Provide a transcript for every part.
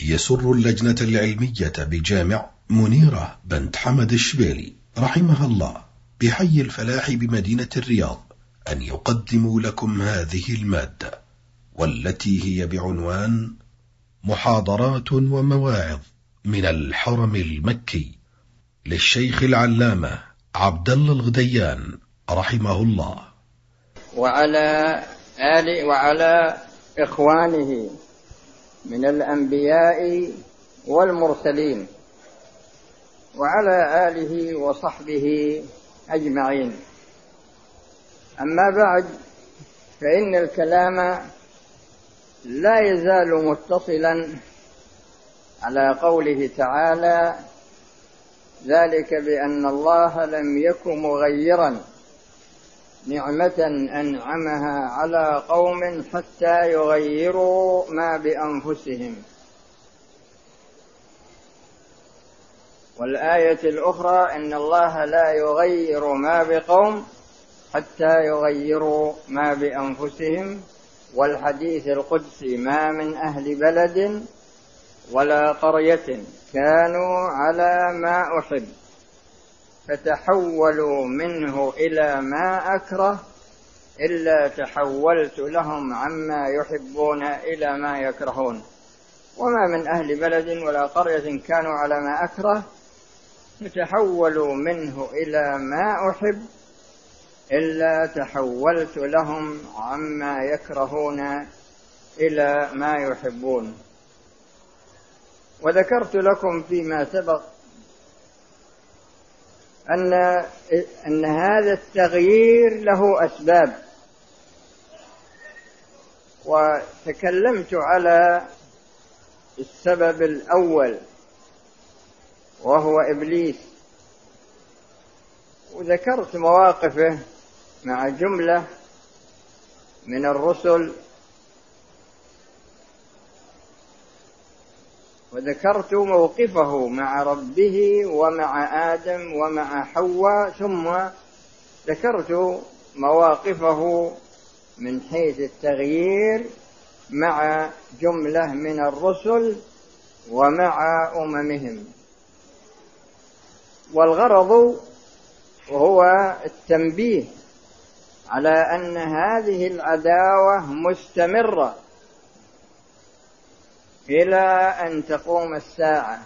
يسر اللجنة العلمية بجامع منيرة بنت حمد الشبيلي رحمها الله بحي الفلاح بمدينة الرياض أن يقدموا لكم هذه المادة، والتي هي بعنوان محاضرات ومواعظ من الحرم المكي للشيخ العلامة عبد الله الغديان رحمه الله، وعلى آله وعلى إخوانه من الأنبياء والمرسلين، وعلى آله وصحبه أجمعين. أما بعد، فإن الكلام لا يزال متصلا على قوله تعالى: ذلك بأن الله لم يك مغيرا نعمة أنعمها على قوم حتى يغيروا ما بأنفسهم. والآية الأخرى: إن الله لا يغير ما بقوم حتى يغيروا ما بأنفسهم. والحديث القدسي: ما من أهل بلد ولا قرية كانوا على ما أحب فتحولوا منه إلى ما أكره إلا تحولت لهم عما يحبون إلى ما يكرهون. وما من أهل بلد ولا قرية كانوا على ما أكره فتحولوا منه إلى ما أحب إلا تحولت لهم عما يكرهون إلى ما يحبون. وذكرت لكم فيما سبق أن هذا التغيير له أسباب، وتكلمت على السبب الأول وهو إبليس، وذكرت مواقفه مع جملة من الرسل، وذكرت موقفه مع ربه ومع آدم ومع حواء، ثم ذكرت مواقفه من حيث التغيير مع جملة من الرسل ومع أممهم. والغرض هو التنبيه على أن هذه العداوة مستمرة إلى أن تقوم الساعة.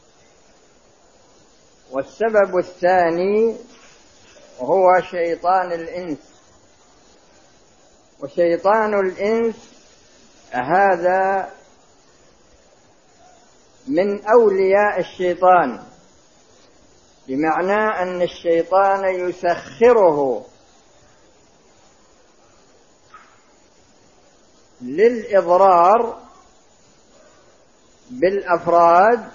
والسبب الثاني هو شيطان الإنس. وشيطان الإنس هذا من أولياء الشيطان، بمعنى أن الشيطان يسخره للإضرار بالأفراد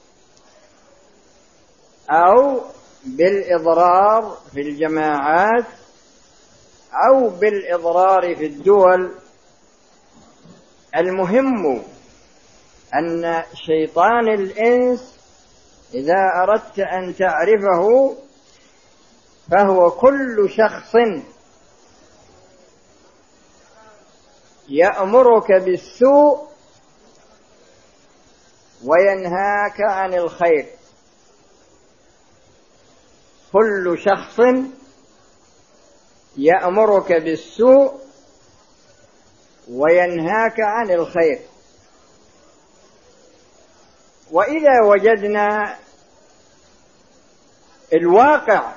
أو بالإضرار في الجماعات أو بالإضرار في الدول. المهم أن شيطان الإنس إذا أردت أن تعرفه فهو كل شخص يأمرك بالسوء وينهاك عن الخير. كل شخص يأمرك بالسوء وينهاك عن الخير. وإذا وجدنا الواقع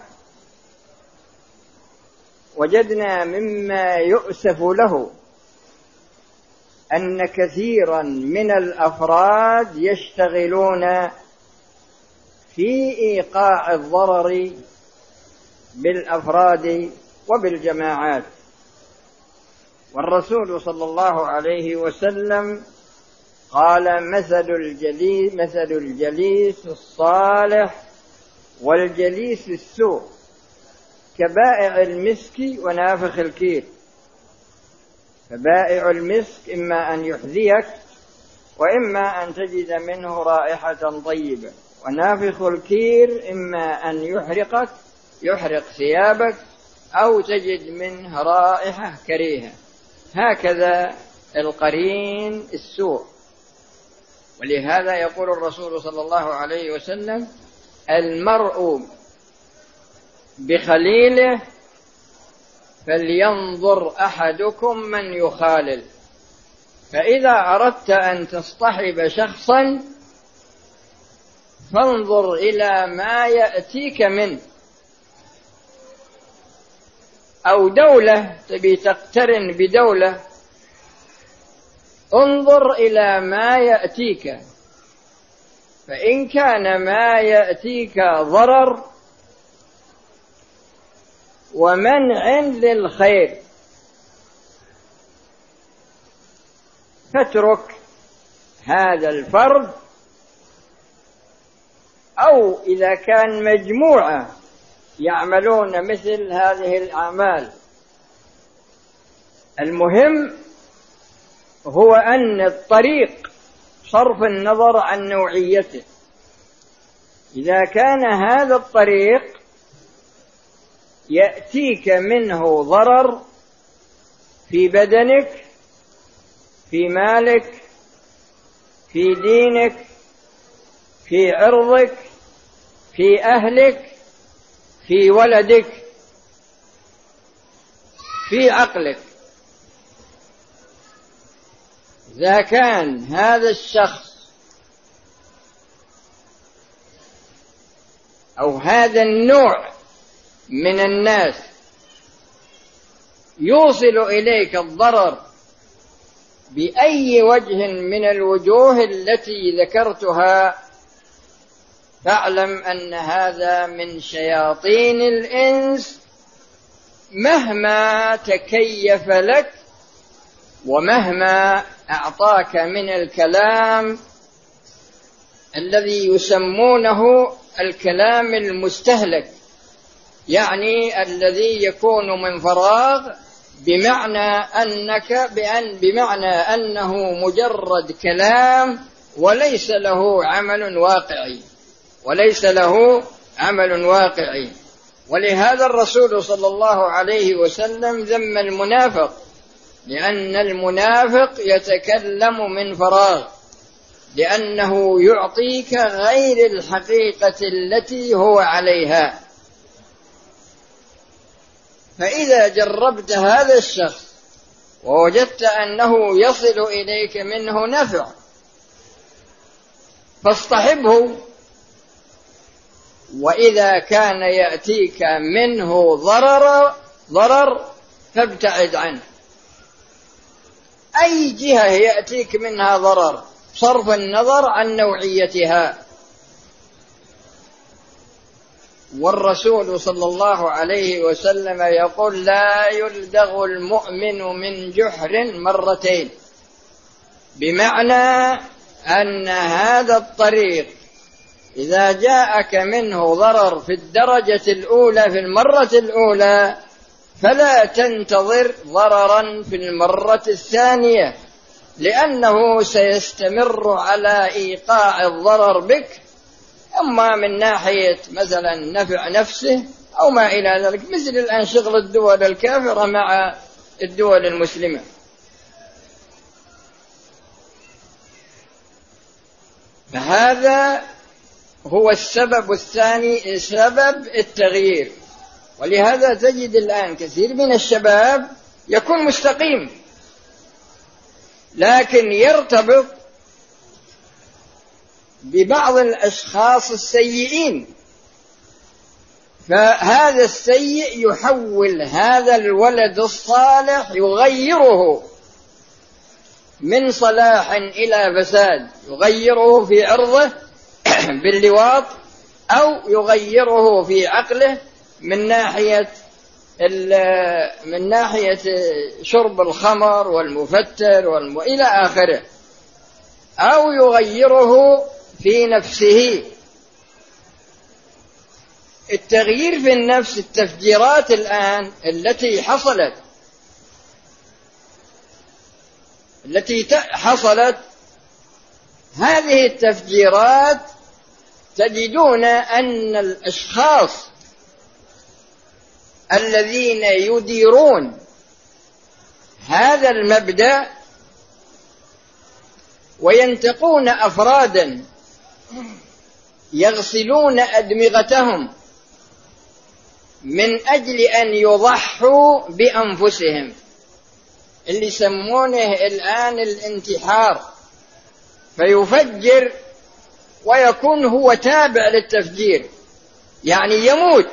وجدنا مما يؤسف له أن كثيرا من الأفراد يشتغلون في إيقاع الضرر بالأفراد وبالجماعات. والرسول صلى الله عليه وسلم قال: مثل الجليس الصالح والجليس السوء كبائع المسك ونافخ الكير. فبائع المسك إما أن يحذيك وإما أن تجد منه رائحة طيبة، ونافخ الكير إما أن يحرق ثيابك أو تجد منه رائحة كريهة. هكذا القرين السوء. ولهذا يقول الرسول صلى الله عليه وسلم: المرء بخليله فلينظر أحدكم من يخالل. فإذا أردت أن تصطحب شخصا فانظر إلى ما يأتيك منه، أو دولة تبي تقترن بدولة، انظر إلى ما يأتيك، فإن كان ما يأتيك ضرر ومنع للخير فاترك هذا الفرد، أو إذا كان مجموعة يعملون مثل هذه الأعمال. المهم هو أن الطريق صرف النظر عن نوعيته، إذا كان هذا الطريق يأتيك منه ضرر في بدنك، في مالك، في دينك، في عرضك، في أهلك، في ولدك، في عقلك، إذا كان هذا الشخص أو هذا النوع من الناس يوصل إليك الضرر بأي وجه من الوجوه التي ذكرتها، فاعلم أن هذا من شياطين الإنس، مهما تكيف لك ومهما أعطاك من الكلام الذي يسمونه الكلام المستهلك، يعني الذي يكون من فراغ، بمعنى أنه مجرد كلام وليس له عمل واقعي. ولهذا الرسول صلى الله عليه وسلم ذم المنافق، لأن المنافق يتكلم من فراغ، لأنه يعطيك غير الحقيقة التي هو عليها. فإذا جربت هذا الشخص ووجدت أنه يصل إليك منه نفع فاصطحبه، وإذا كان يأتيك منه ضرر فابتعد عنه. أي جهة يأتيك منها ضرر صرف النظر عن نوعيتها. والرسول صلى الله عليه وسلم يقول: لا يلدغ المؤمن من جحر مرتين، بمعنى أن هذا الطريق إذا جاءك منه ضرر في الدرجة الأولى في المرة الأولى فلا تنتظر ضررا في المرة الثانية، لأنه سيستمر على إيقاع الضرر بك، أما من ناحية مثلا نفع نفسه أو ما إلى ذلك، مثل الآن شغل الدول الكافرة مع الدول المسلمة. فهذا هو السبب الثاني، سبب التغيير. ولهذا تجد الآن كثير من الشباب يكون مستقيم لكن يرتبط ببعض الأشخاص السيئين، فهذا السيء يحول هذا الولد الصالح، يغيره من صلاح إلى فساد، يغيره في عرضه باللواط، أو يغيره في عقله من ناحية شرب الخمر والمفتر إلى آخره، أو يغيره في نفسه. التغيير في النفس، التفجيرات الآن التي حصلت هذه التفجيرات تجدون أن الأشخاص الذين يديرون هذا المبدأ وينتقون أفرادا يغسلون أدمغتهم من أجل أن يضحوا بأنفسهم، اللي يسمونه الآن الانتحار، فيفجر ويكون هو تابع للتفجير، يعني يموت.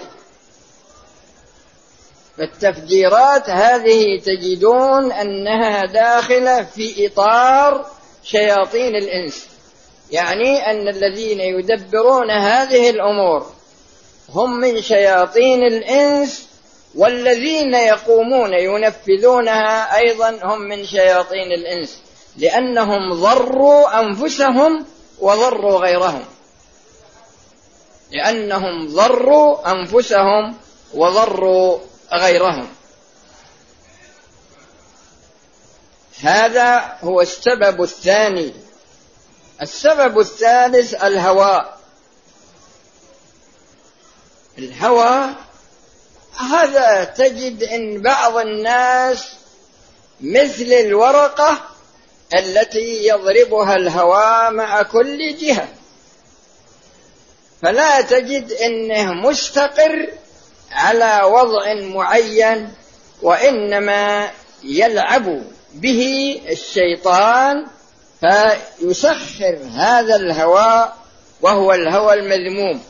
فالتفجيرات هذه تجدون أنها داخلة في إطار شياطين الإنس، يعني أن الذين يدبرون هذه الأمور هم من شياطين الإنس، والذين يقومون ينفذونها أيضا هم من شياطين الإنس، لأنهم ضروا أنفسهم وضروا غيرهم، لأنهم ضروا أنفسهم وضروا غيرهم. هذا هو السبب الثاني. السبب الثالث الهوى. هذا تجد إن بعض الناس مثل الورقة التي يضربها الهوى مع كل جهة، فلا تجد إنه مستقر على وضع معين، وإنما يلعب به الشيطان فيسخر هذا الهوى، وهو الهوى المذموم.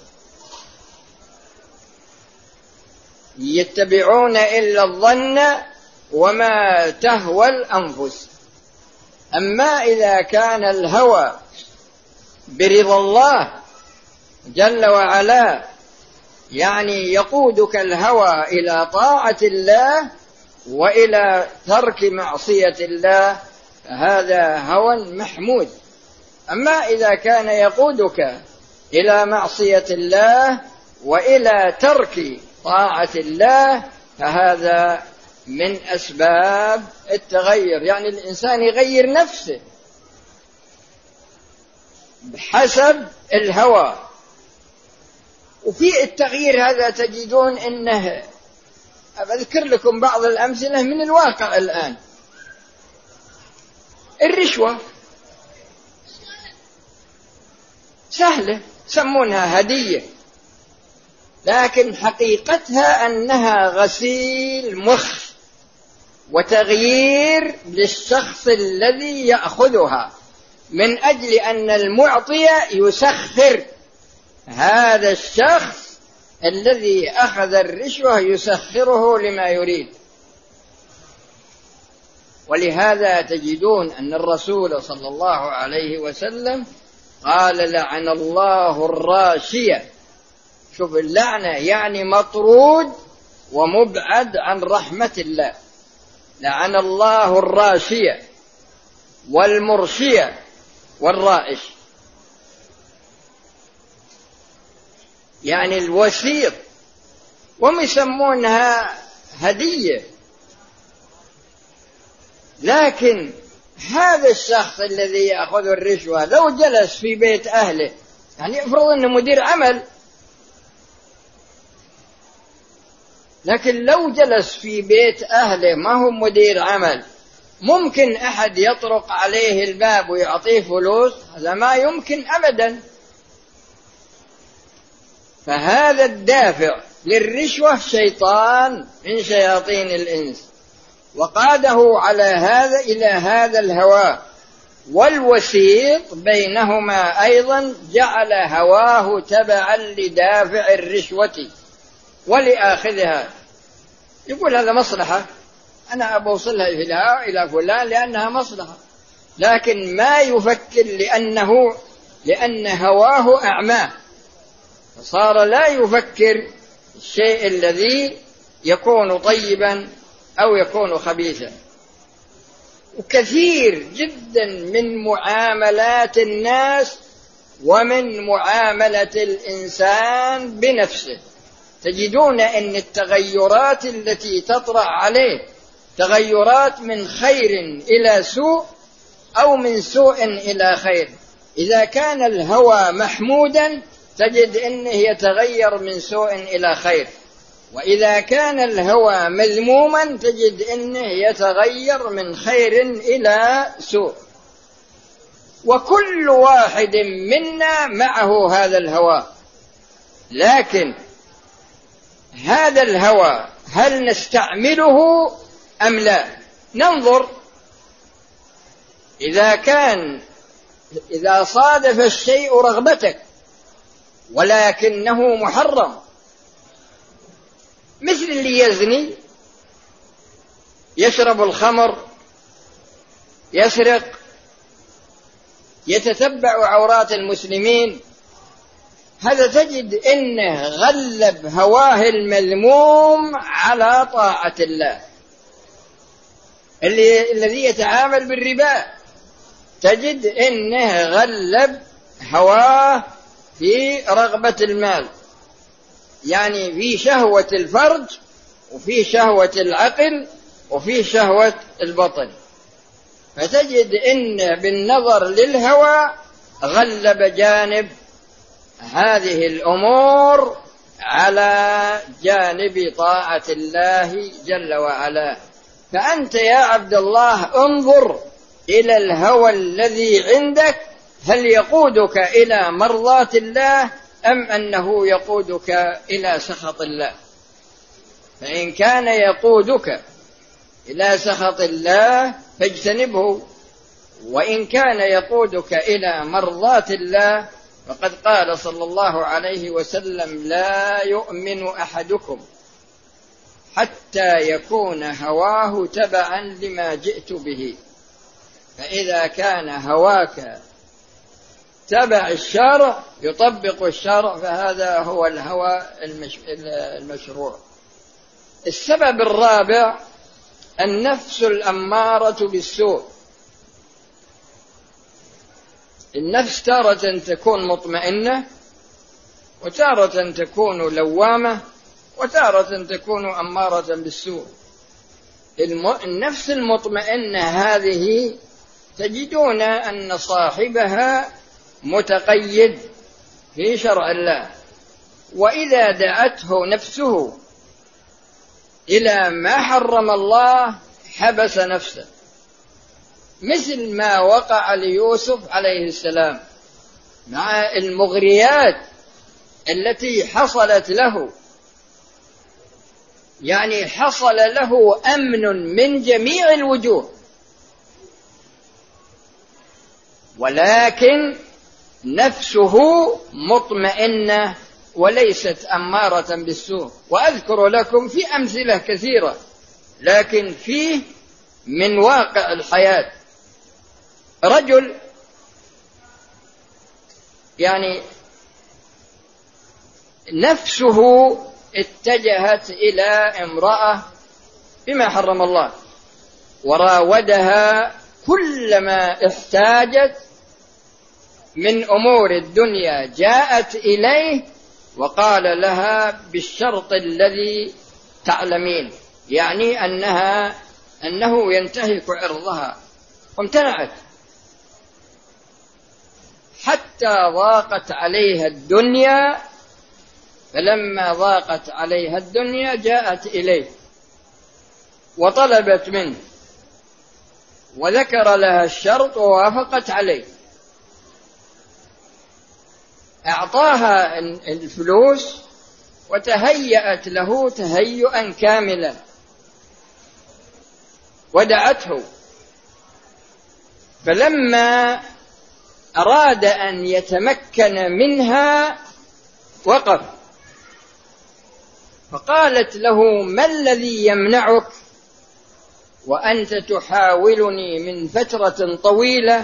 يتبعون إلا الظن وما تهوى الأنفس. أما إذا كان الهوى برضا الله جل وعلا، يعني يقودك الهوى إلى طاعة الله وإلى ترك معصية الله، هذا هوى محمود. أما إذا كان يقودك إلى معصية الله وإلى ترك طاعة الله، فهذا من أسباب التغير، يعني الإنسان يغير نفسه بحسب الهوى. وفي التغيير هذا تجدون إنه، أذكر لكم بعض الأمثلة من الواقع الآن. الرشوة سهلة، يسمونها هدية، لكن حقيقتها أنها غسيل مخ وتغيير للشخص الذي يأخذها، من أجل أن المعطي يسخر هذا الشخص الذي أخذ الرشوة، يسخره لما يريد. ولهذا تجدون أن الرسول صلى الله عليه وسلم قال: لعن الله الراشية. شوف اللعنة، يعني مطرود ومبعد عن رحمة الله. لعن الله الراشية والمرشية والرائش، يعني الوسيط، ويسمونها هدية. لكن هذا الشخص الذي يأخذ الرشوة لو جلس في بيت أهله، يعني افرض أنه مدير عمل، لكن لو جلس في بيت أهله ما هو مدير عمل، ممكن أحد يطرق عليه الباب ويعطيه فلوس؟ هذا ما يمكن أبدا. فهذا الدافع للرشوة شيطان من شياطين الإنس، وقاده على هذا إلى هذا الهوى. والوسيط بينهما أيضا جعل هواه تبعا لدافع الرشوة ولآخذها. يقول هذا مصلحة، أنا أبوصلها إلى فلان لأنها مصلحة، لكن ما يفكر لأن هواه أعماه، فصار لا يفكر الشيء الذي يكون طيبا أو يكون خبيثا. وكثير جدا من معاملات الناس ومن معاملة الإنسان بنفسه تجدون أن التغيرات التي تطرأ عليه تغيرات من خير إلى سوء أو من سوء إلى خير. إذا كان الهوى محمودا تجد أنه يتغير من سوء إلى خير، وإذا كان الهوى مذموما تجد أنه يتغير من خير إلى سوء. وكل واحد منا معه هذا الهوى، لكن هذا الهوى هل نستعمله أم لا؟ ننظر. إذا صادف الشيء رغبتك ولكنه محرم، مثل اللي يزني، يشرب الخمر، يسرق، يتتبع عورات المسلمين، هذا تجد إنه غلب هواه المذموم على طاعة الله. الذي يتعامل بالربا تجد إنه غلب هواه في رغبة المال، يعني في شهوة الفرج وفي شهوة العقل وفي شهوة البطن، فتجد إن بالنظر للهوى غلب جانب هذه الأمور على جانب طاعة الله جل وعلا. فأنت يا عبد الله انظر إلى الهوى الذي عندك، هل يقودك إلى مرضاة الله أم أنه يقودك إلى سخط الله؟ فإن كان يقودك إلى سخط الله فاجتنبه، وإن كان يقودك إلى مرضاة الله فقد قال صلى الله عليه وسلم: لا يؤمن أحدكم حتى يكون هواه تبعا لما جئت به. فإذا كان هواك تبع الشرع يطبق الشرع، فهذا هو الهوى المشروع. السبب الرابع النفس الأمارة بالسوء. النفس تارة تكون مطمئنة، وتارة تكون لوامة، وتارة تكون أمارة بالسوء. النفس المطمئنة هذه تجدون أن صاحبها متقيد في شرع الله، وإذا دعته نفسه إلى ما حرم الله حبس نفسه، مثل ما وقع ليوسف عليه السلام مع المغريات التي حصلت له، يعني حصل له أمن من جميع الوجوه، ولكن نفسه مطمئنة وليست أمارة بالسوء. وأذكر لكم في أمثلة كثيرة، لكن فيه من واقع الحياة. رجل يعني نفسه اتجهت إلى امرأة بما حرم الله، وراودها كلما احتاجت من أمور الدنيا جاءت إليه وقال لها بالشرط الذي تعلمين، يعني أنه ينتهك عرضها، وامتنعت حتى ضاقت عليها الدنيا. فلما ضاقت عليها الدنيا جاءت إليه وطلبت منه، وذكر لها الشرط ووافقت عليه، أعطاها الفلوس وتهيأت له تهيئا كاملا ودعته. فلما أراد أن يتمكن منها وقف، فقالت له: ما الذي يمنعك وأنت تحاولني من فترة طويلة؟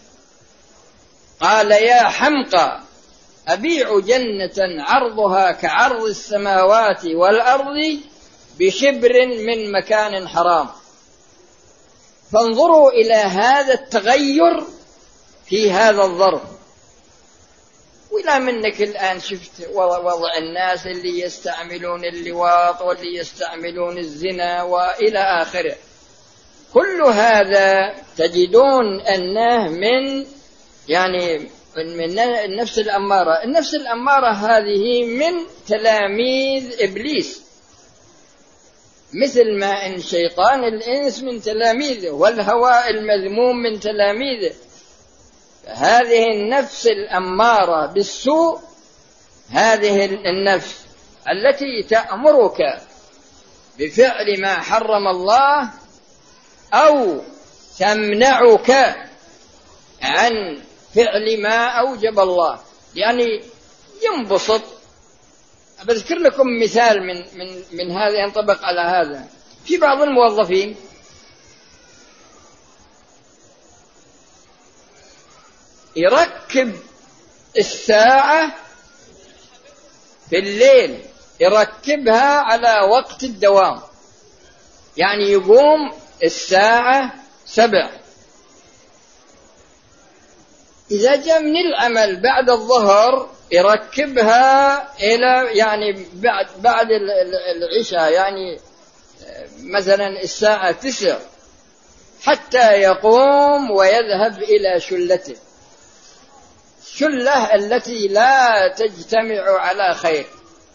قال: يا حمقى، أبيع جنة عرضها كعرض السماوات والأرض بشبر من مكان حرام. فانظروا إلى هذا التغير في هذا الظرف. وإلى منك الآن شفت وضع الناس اللي يستعملون اللواط واللي يستعملون الزنا وإلى آخره، كل هذا تجدون أنه من النفس الأمارة. النفس الأمارة هذه من تلاميذ إبليس، مثل ما إن شيطان الإنس من تلاميذه، والهوى المذموم من تلاميذه. هذه النفس الأمارة بالسوء، هذه النفس التي تأمرك بفعل ما حرم الله أو تمنعك عن فعل ما أوجب الله. يعني ينبسط. بذكر لكم مثال من هذا ينطبق على هذا. في بعض الموظفين يركب الساعة في الليل، يركبها على وقت الدوام، يعني يقوم الساعة 7، إذا جاء من العمل بعد الظهر يركبها إلى يعني بعد العشاء، يعني مثلا الساعة 9، حتى يقوم ويذهب إلى شلته، الشلة التي لا تجتمع على خير.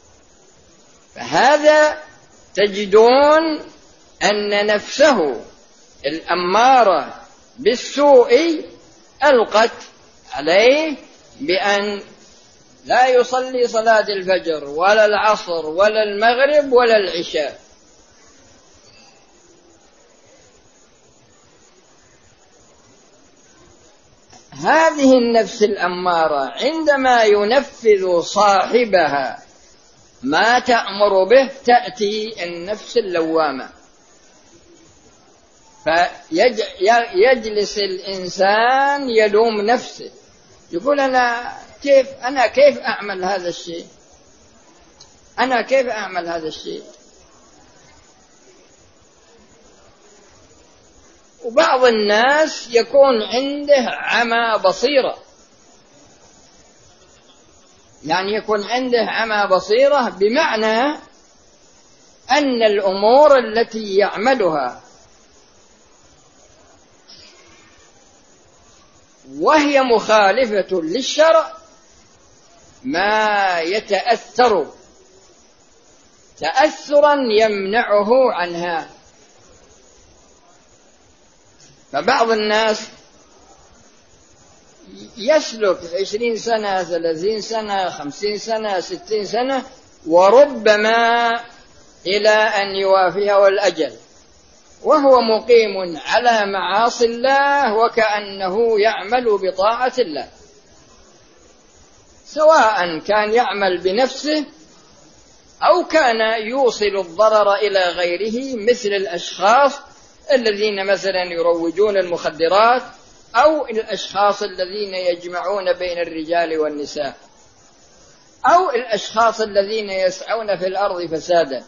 فهذا تجدون أن نفسه الأمارة بالسوء ألقت عليه بأن لا يصلي صلاة الفجر ولا العصر ولا المغرب ولا العشاء. هذه النفس الأمارة عندما ينفذ صاحبها ما تأمر به تأتي النفس اللوامة، فيجلس الإنسان يلوم نفسه، يقول أنا كيف أعمل هذا الشيء، أنا كيف أعمل هذا الشيء. وبعض الناس يكون عنده عمى بصيرة، يعني يكون عنده عمى بصيرة بمعنى أن الأمور التي يعملها وهي مخالفة للشرع ما يتأثر تأثرا يمنعه عنها. فبعض الناس يسلك 20 سنة 30 سنة 50 سنة 60 سنة وربما إلى أن يوافيه الأجل وهو مقيم على معاصي الله وكأنه يعمل بطاعة الله، سواء كان يعمل بنفسه أو كان يوصل الضرر إلى غيره، مثل الأشخاص الذين مثلا يروجون المخدرات أو الأشخاص الذين يجمعون بين الرجال والنساء أو الأشخاص الذين يسعون في الأرض فسادا.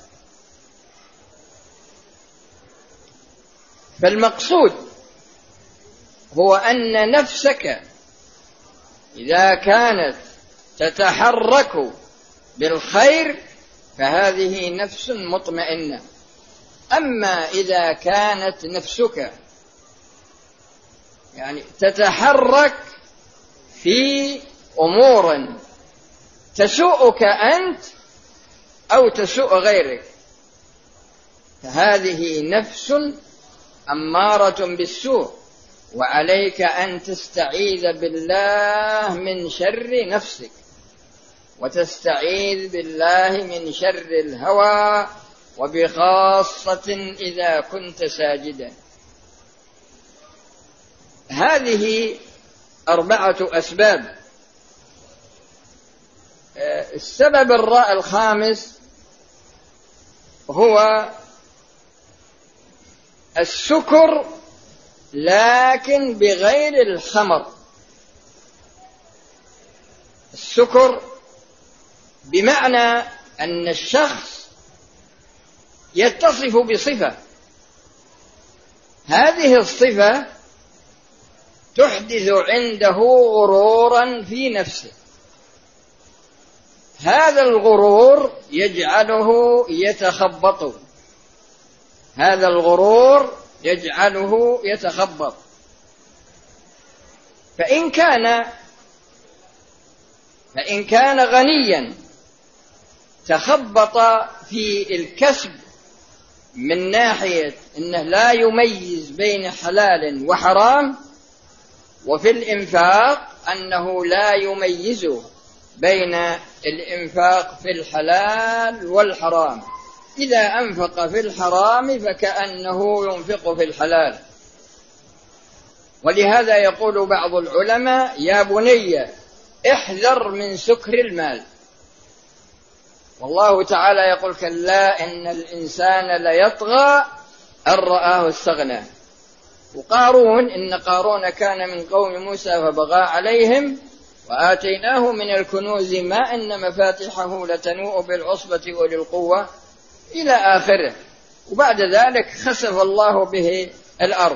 فالمقصود هو أن نفسك إذا كانت تتحرك بالخير فهذه نفس مطمئنة. أما إذا كانت نفسك يعني تتحرك في أمور تسوءك أنت أو تسوء غيرك فهذه نفس أمارة بالسوء، وعليك أن تستعيذ بالله من شر نفسك وتستعيذ بالله من شر الهوى، وبخاصة إذا كنت ساجدا. هذه 4 أسباب. السبب الخامس هو السكر لكن بغير الخمر. السكر بمعنى أن الشخص يتصف بصفة، هذه الصفة تحدث عنده غرورا في نفسه، هذا الغرور يجعله يتخبط، هذا الغرور يجعله يتخبط. فإن كان غنيا تخبط في الكسب من ناحية أنه لا يميز بين حلال وحرام، وفي الإنفاق أنه لا يميز بين الإنفاق في الحلال والحرام، إذا أنفق في الحرام فكأنه ينفق في الحلال. ولهذا يقول بعض العلماء: يا بني احذر من سكر المال. والله تعالى يقول: كلا إن الإنسان ليطغى أن رآه استغنى. وقارون: إن قارون كان من قوم موسى فبغى عليهم وآتيناه من الكنوز ما إن مفاتحه لتنوء بالعصبة أولي القوة إلى آخره. وبعد ذلك خسف الله به الأرض.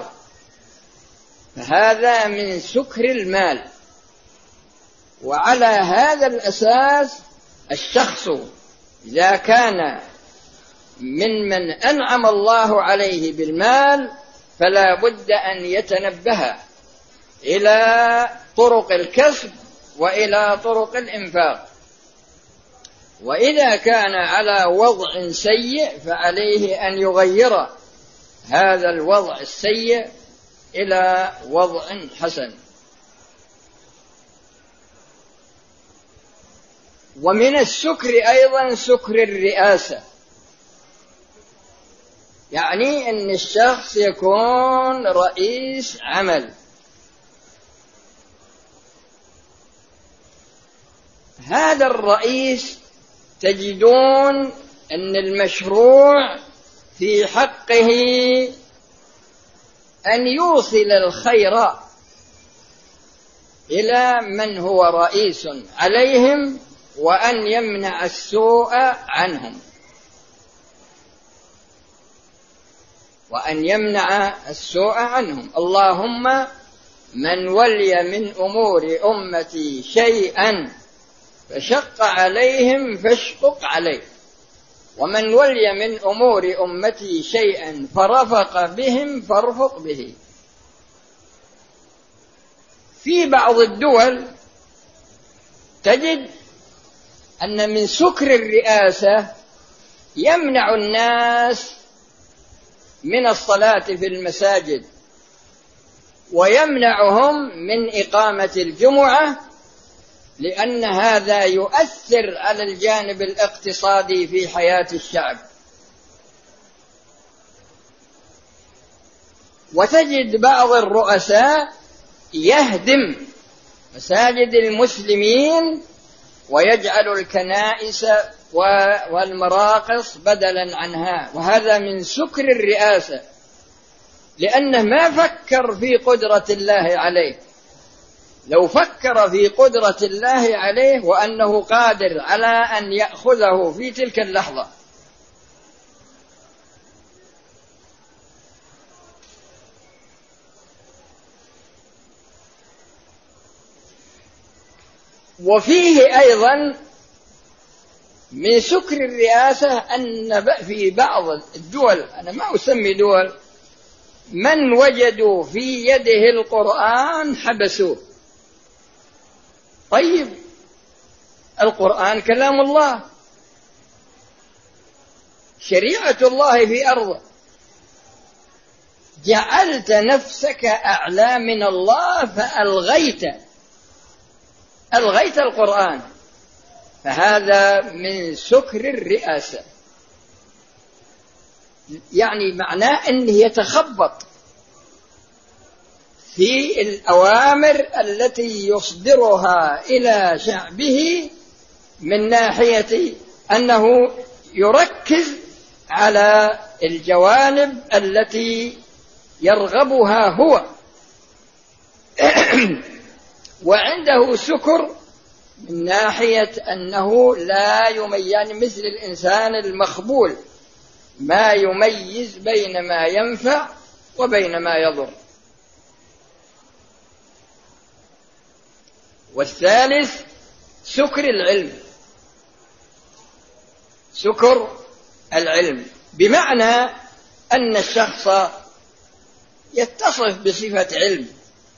فهذا من سكر المال. وعلى هذا الأساس الشخص إذا كان من أنعم الله عليه بالمال فلا بد أن يتنبه إلى طرق الكسب وإلى طرق الإنفاق. وإذا كان على وضع سيء فعليه أن يغير هذا الوضع السيء إلى وضع حسن. ومن السكر أيضا سكر الرئاسة، يعني أن الشخص يكون رئيس عمل. هذا الرئيس تجدون أن المشروع في حقه أن يوصل الخير إلى من هو رئيس عليهم وأن يمنع السوء عنهم، وأن يمنع السوء عنهم. اللهم من ولي من أمور أمتي شيئا فشق عليهم فاشقق عليه، ومن ولي من أمور أمتي شيئا فرفق بهم فارفق به. في بعض الدول تجد أن من سكر الرئاسة يمنع الناس من الصلاة في المساجد، ويمنعهم من إقامة الجمعة، لأن هذا يؤثر على الجانب الاقتصادي في حياة الشعب. وتجد بعض الرؤساء يهدم مساجد المسلمين ويجعل الكنائس والمراقص بدلا عنها، وهذا من سكر الرئاسة، لأنه ما فكر في قدرة الله عليه. لو فكر في قدرة الله عليه وأنه قادر على أن يأخذه في تلك اللحظة. وفيه أيضا من سكر الرئاسة أن في بعض الدول، أنا ما أسمي دول، من وجدوا في يده القرآن حبسوه. طيب القرآن كلام الله، شريعة الله في أرضه، جعلت نفسك أعلى من الله فألغيت القرآن، فهذا من سكر الرئاسة. يعني معناه أنه يتخبط في الأوامر التي يصدرها إلى شعبه، من ناحية أنه يركز على الجوانب التي يرغبها هو وعنده سكر من ناحية أنه لا يميز، يعني مثل الإنسان المخبول ما يميز بين ما ينفع وبين ما يضر. والثالث سكر العلم، سكر العلم بمعنى أن الشخص يتصف بصفة علم،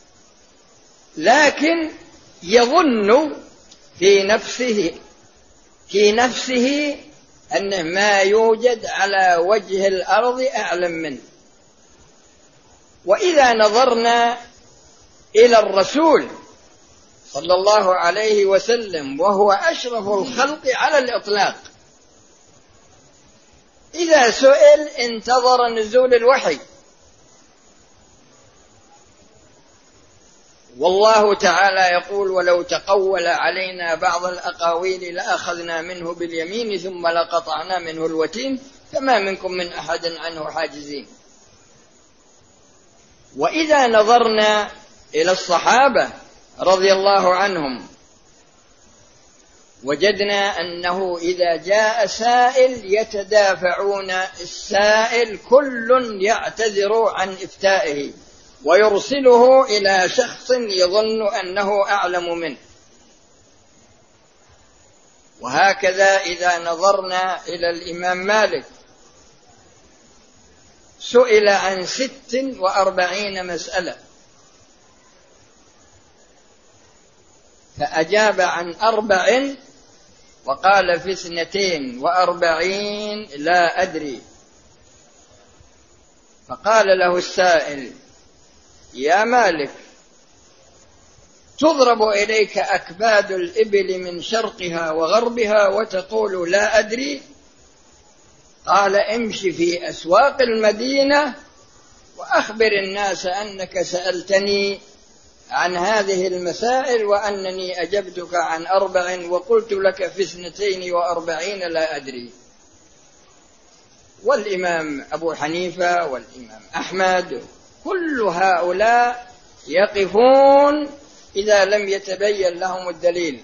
لكن يظن في نفسه أنه ما يوجد على وجه الأرض أعلم منه. وإذا نظرنا إلى الرسول صلى الله عليه وسلم وهو أشرف الخلق على الإطلاق، إذا سئل انتظر نزول الوحي. والله تعالى يقول: ولو تقول علينا بعض الأقاويل لأخذنا منه باليمين ثم لقطعنا منه الوتين فما منكم من أحد عنه حاجزين. وإذا نظرنا إلى الصحابة رضي الله عنهم وجدنا أنه إذا جاء سائل يتدافعون، السائل كل يعتذر عن إفتائه ويرسله إلى شخص يظن أنه أعلم منه. وهكذا إذا نظرنا إلى الإمام مالك سئل عن 46 مسألة فأجاب عن 4 وقال في 42 لا أدري. فقال له السائل: يا مالك، تضرب إليك أكباد الإبل من شرقها وغربها وتقول لا أدري؟ قال: امش في أسواق المدينة وأخبر الناس أنك سألتني عن هذه المسائل وأنني أجبتك عن 4 وقلت لك في 42 لا أدري. والإمام أبو حنيفة والإمام أحمد كل هؤلاء يقفون إذا لم يتبين لهم الدليل.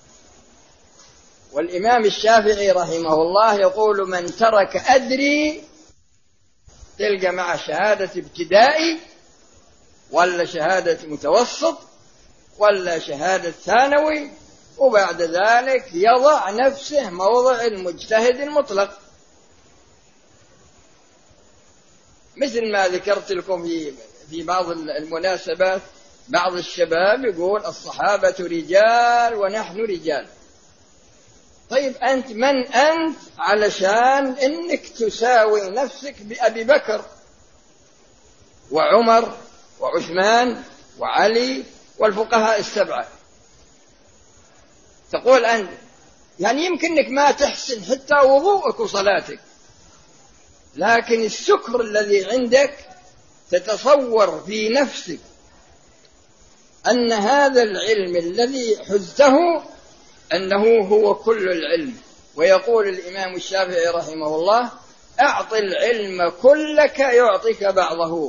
والإمام الشافعي رحمه الله يقول: من ترك أدري تلقى مع شهادة ابتدائي ولا شهادة متوسط ولا شهادة ثانوي، وبعد ذلك يضع نفسه موضع المجتهد المطلق، مثل ما ذكرت لكم في بعض المناسبات. بعض الشباب يقول: الصحابة رجال ونحن رجال. طيب أنت من أنت علشان إنك تساوي نفسك بأبي بكر وعمر وعثمان وعلي والفقهاء 7؟ تقول أنت يعني يمكنك ما تحسن حتى وضوءك وصلاتك، لكن السكر الذي عندك تتصور في نفسك أن هذا العلم الذي حزته أنه هو كل العلم. ويقول الإمام الشافعي رحمه الله: أعط العلم كلك يعطيك بعضه.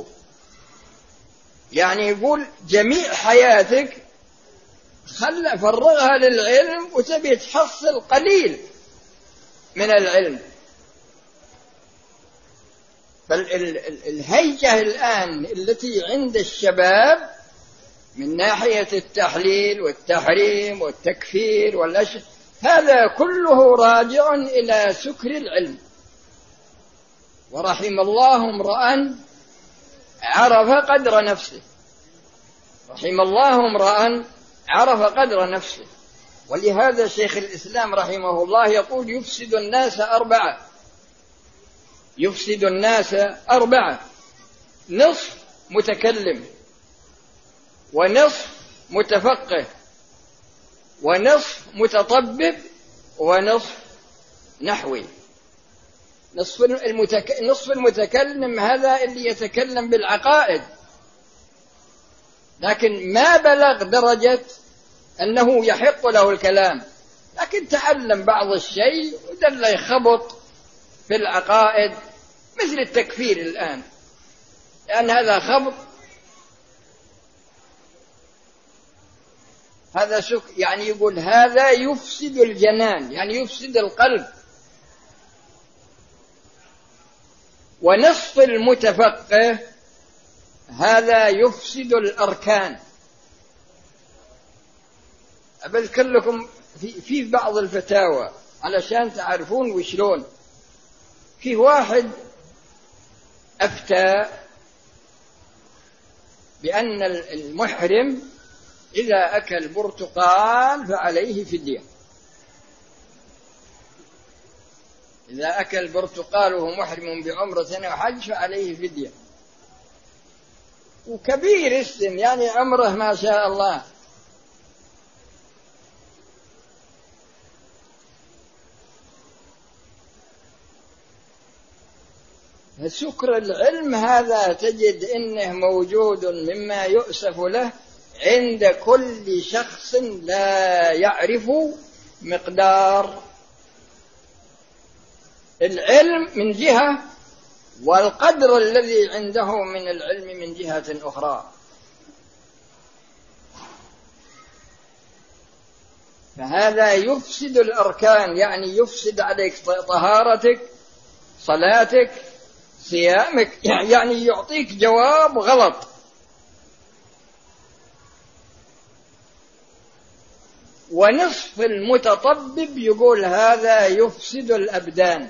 يعني يقول جميع حياتك فرغها للعلم وتبي تحصل قليل من العلم. فالهيجة الآن التي عند الشباب من ناحية التحليل والتحريم والتكفير والأشياء، هذا كله راجع إلى سكر العلم. ورحم الله امرأ عرف قدر نفسه، رحم الله امرأ عرف قدر نفسه. ولهذا شيخ الإسلام رحمه الله يقول: يفسد الناس 4، يفسد الناس 4: نصف متكلم، ونصف متفقه، ونصف متطبب، ونصف نحوي. نصف المتكلم هذا اللي يتكلم بالعقائد، لكن ما بلغ درجة أنه يحق له الكلام، لكن تعلم بعض الشيء ودل يخبط في العقائد، مثل التكفير الآن، لأن هذا خبط، هذا يعني يقول هذا يفسد الجنان، يعني يفسد القلب. ونصف المتفقه هذا يفسد الأركان. أذكر لكم في بعض الفتاوى علشان تعرفون وشلون. في واحد أفتى بأن المحرم إذا أكل برتقال فعليه فدية، إذا أكل برتقال وهو محرم بعمرة أو حج فعليه فدية. وكبير السن، يعني عمره ما شاء الله. سكر العلم هذا تجد إنه موجود مما يؤسف له عند كل شخص لا يعرف مقدار العلم من جهة، والقدر الذي عنده من العلم من جهة أخرى. فهذا يفسد الأركان، يعني يفسد عليك طهارتك، صلاتك، صيامك، يعني يعطيك جواب غلط. ونصف المتطبب يقول هذا يفسد الأبدان،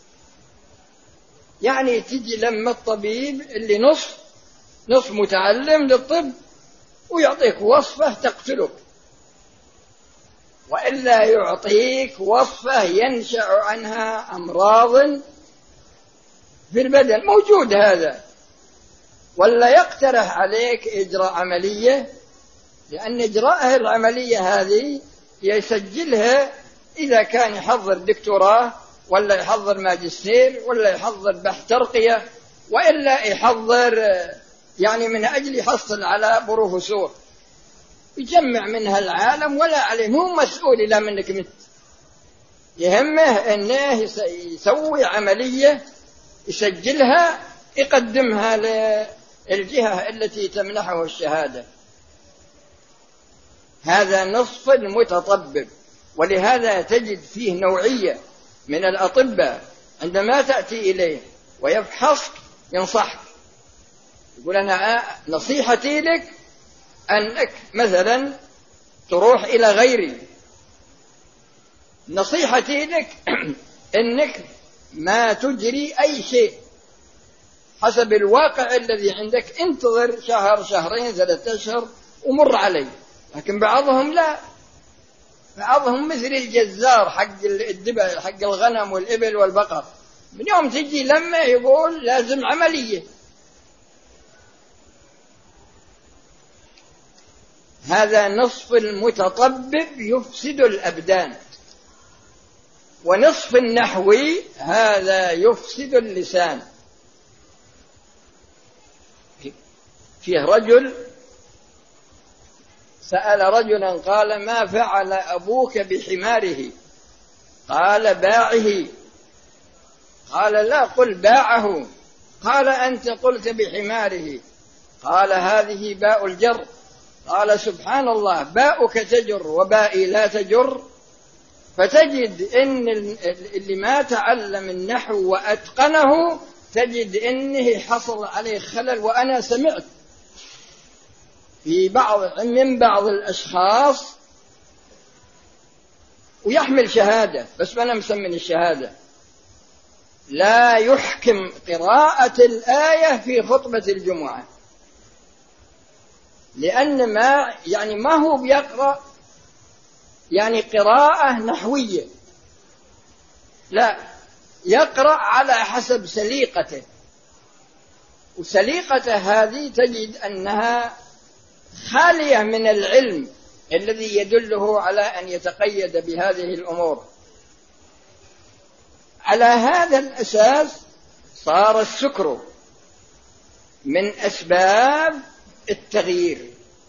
يعني تجي لما الطبيب اللي نصف متعلم للطب ويعطيك وصفة تقتلك، وإلا يعطيك وصفة ينشأ عنها أمراض في البدن، موجود هذا. ولا يقترح عليك إجراء عملية، لأن إجراء العملية هذه يسجلها إذا كان يحضر دكتوراه ولا يحضر ماجستير ولا يحضر بحث ترقية، وإلا يحضر يعني من أجل يحصل على بروفيسور يجمع منها العالم، ولا عليه، مو مسؤول إلا منك مت. يهمه أنه يسوي عملية يسجلها يقدمها للجهة التي تمنحه الشهادة. هذا نصف المتطبب. ولهذا تجد فيه نوعية من الأطباء عندما تأتي إليه ويفحصك ينصحك، يقول أنا نصيحتي لك أنك مثلا تروح إلى غيري، نصيحتي لك أنك ما تجري أي شيء حسب الواقع الذي عندك، انتظر شهر شهرين 3 أشهر ومر عليه. لكن بعضهم لا، بعضهم مثل الجزار حق الدبل حق الغنم والإبل والبقر، من يوم تجي لما يقول لازم عملية. هذا نصف المتطبب يفسد الأبدان. ونصف النحوي هذا يفسد اللسان. فيه رجل سأل رجلا قال ما فعل أبوك بحماره؟ قال باعه. قال لا، قل باعه. قال أنت قلت بحماره. قال هذه باء الجر. قال سبحان الله، باؤك تجر وبائي لا تجر. فتجد إن اللي ما تعلم النحو وأتقنه تجد إنه حصل عليه خلل. وأنا سمعت من بعض الأشخاص ويحمل شهادة، بس أنا مسمن الشهادة، لا يحكم قراءة الآية في خطبة الجمعة، لأن ما هو بيقرأ يعني قراءة نحوية، لا، يقرأ على حسب سليقته. وسليقته هذه تجد أنها خالية من العلم الذي يدله على أن يتقيد بهذه الأمور. على هذا الأساس صار السكر من أسباب التغيير،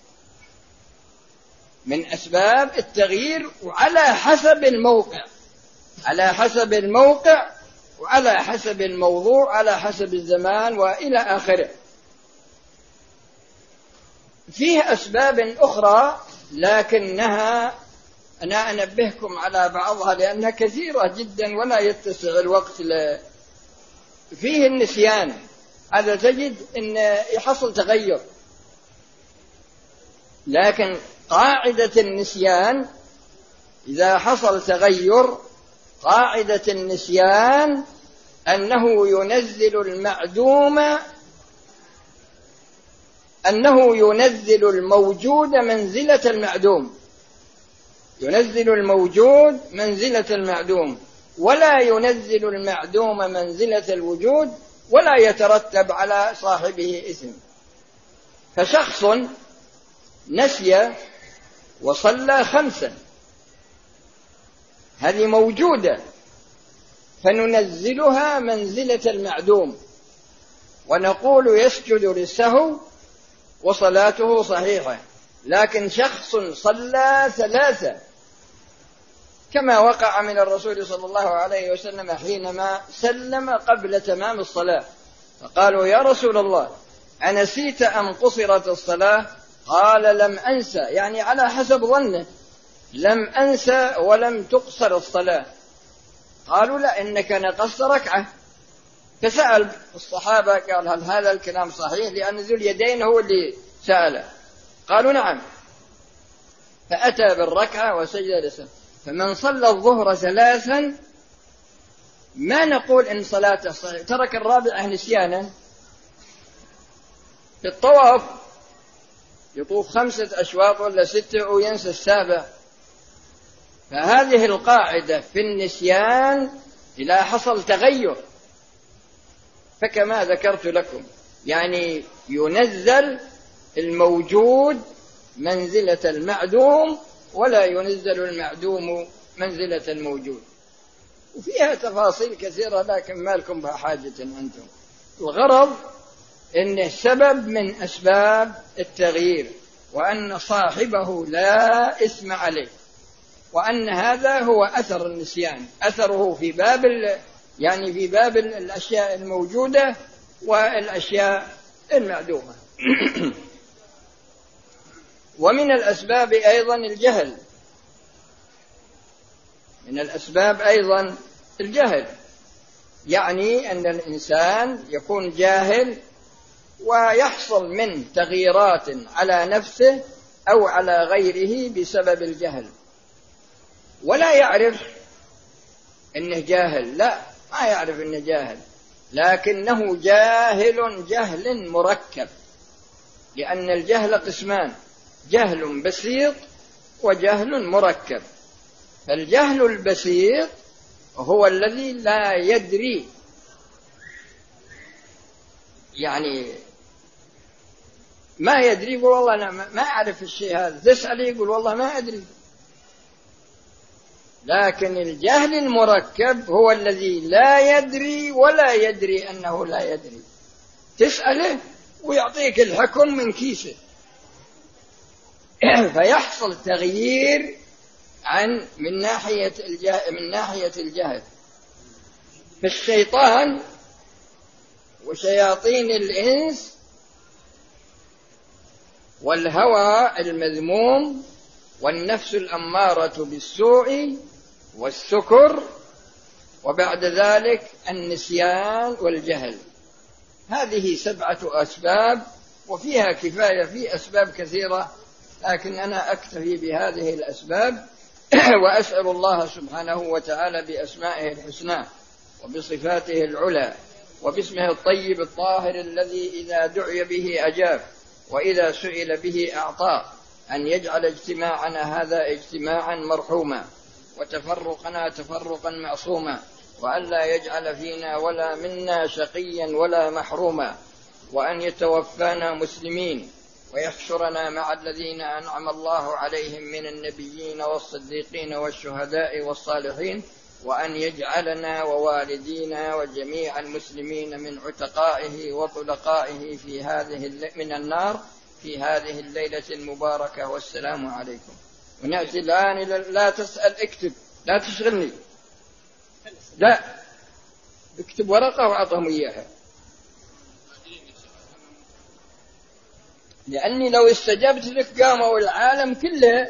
من أسباب التغيير، وعلى حسب الموقع، على حسب الموقع وعلى حسب الموضوع، على حسب الزمان وإلى آخره. فيه أسباب أخرى لكنها أنا أنبهكم على بعضها لأنها كثيرة جدا ولا يتسع الوقت فيه النسيان. هذا تجد أن يحصل تغير، لكن قاعدة النسيان إذا حصل تغير، قاعدة النسيان أنه ينزل المعدوم، أنه ينزل الموجود منزلة المعدوم، ينزل الموجود منزلة المعدوم، ولا ينزل المعدوم منزلة الوجود، ولا يترتب على صاحبه إثم. فشخص نسي وصلى 5، هذه موجودة، فننزلها منزلة المعدوم ونقول يسجد للسهو وصلاته صحيحة. لكن شخص صلى 3 كما وقع من الرسول صلى الله عليه وسلم حينما سلم قبل تمام الصلاة، فقالوا يا رسول الله أنسيت أم قصرت الصلاة؟ قال لم أنسى، يعني على حسب ظنه لم أنسى ولم تقصر الصلاة. قالوا لا، إنك نقصت ركعة. فسأل الصحابة قال هل هذا الكلام صحيح؟ لأن ذو اليدين هو اللي سأله. قالوا نعم. فأتى بالركعة وسجد لسه. فمن صلى الظهر 3 ما نقول إن صلاته صحيح، ترك الرابعة نسيانا. في الطواف يطوف 5 أشواط ولا 6 وينسى 7. فهذه القاعدة في النسيان إذا حصل تغير، فكما ذكرت لكم يعني ينزل الموجود منزلة المعدوم ولا ينزل المعدوم منزلة الموجود. وفيها تفاصيل كثيرة لكن ما لكم بها حاجة أنتم. الغرض إنه سبب من أسباب التغيير، وأن صاحبه لا إثم عليه، وأن هذا هو أثر النسيان، أثره في باب يعني في باب الأشياء الموجودة والأشياء المعدومة. ومن الأسباب أيضا الجهل، من الأسباب أيضا الجهل، يعني أن الإنسان يكون جاهل ويحصل منه تغييرات على نفسه أو على غيره بسبب الجهل، ولا يعرف أنه جاهل، لا ما يعرف أنه جاهل، لكنه جاهل جهل مركب، لأن الجهل قسمان: جهل بسيط وجهل مركب. فالجهل البسيط هو الذي لا يدري، يعني ما يدري، يقول والله أنا ما أعرف الشيء هذا، تسأل يقول والله ما أدري. لكن الجهل المركب هو الذي لا يدري ولا يدري أنه لا يدري، تسأله ويعطيك الحكم من كيسه. فيحصل تغيير من ناحية الجهل. فالشيطان وشياطين الإنس والهوى المذموم والنفس الأمارة بالسوء والسكر، وبعد ذلك النسيان والجهل، هذه 7 أسباب، وفيها كفاية في أسباب كثيرة، لكن أنا أكتفي بهذه الأسباب. وأسأل الله سبحانه وتعالى بأسمائه الحسنى وبصفاته العلى وباسمه الطيب الطاهر الذي إذا دعي به أجاب وإذا سئل به أعطى، أن يجعل اجتماعنا هذا اجتماعا مرحوما وتفرقنا تفرقا معصوما، وأن لا يجعل فينا ولا منا شقيا ولا محروما، وأن يتوفانا مسلمين ويحشرنا مع الذين أنعم الله عليهم من النبيين والصديقين والشهداء والصالحين، وأن يجعلنا ووالدينا وجميع المسلمين من عتقائه وطلقائه في من النار في هذه الليلة المباركة. والسلام عليكم. ونأتي الآن لا تسأل، اكتب، لا تشغلني، لا اكتب ورقة وأعطهم إياها، لأني لو استجبت لك قاموا العالم كله.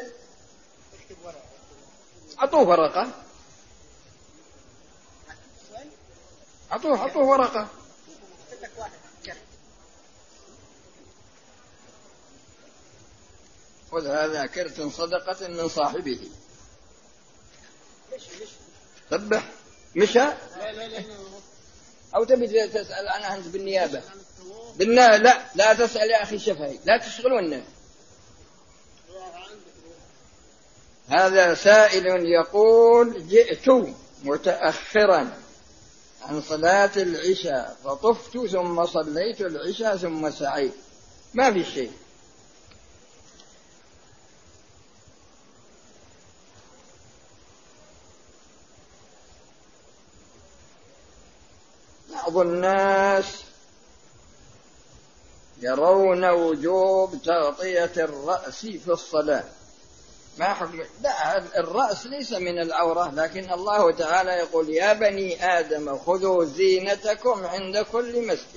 أعطوه ورقة، أعطوه ورقة. خذ هذا كرت صدقة من صاحبه. سبح مشى. أو تبي تسأل عنها أنت بالنيابة؟ لا تسأل يا أخي شفهي، لا تشغلونا. هذا سائل يقول: جئت متأخرا عن صلاة العشاء فطفت ثم صليت العشاء ثم سعيت، ما في شيء. بعض الناس يرون وجوب تغطية الرأس في الصلاة. ما حكم؟ لا، الرأس ليس من العورة، لكن الله تعالى يقول يا بني آدم خذوا زينتكم عند كل مسجد.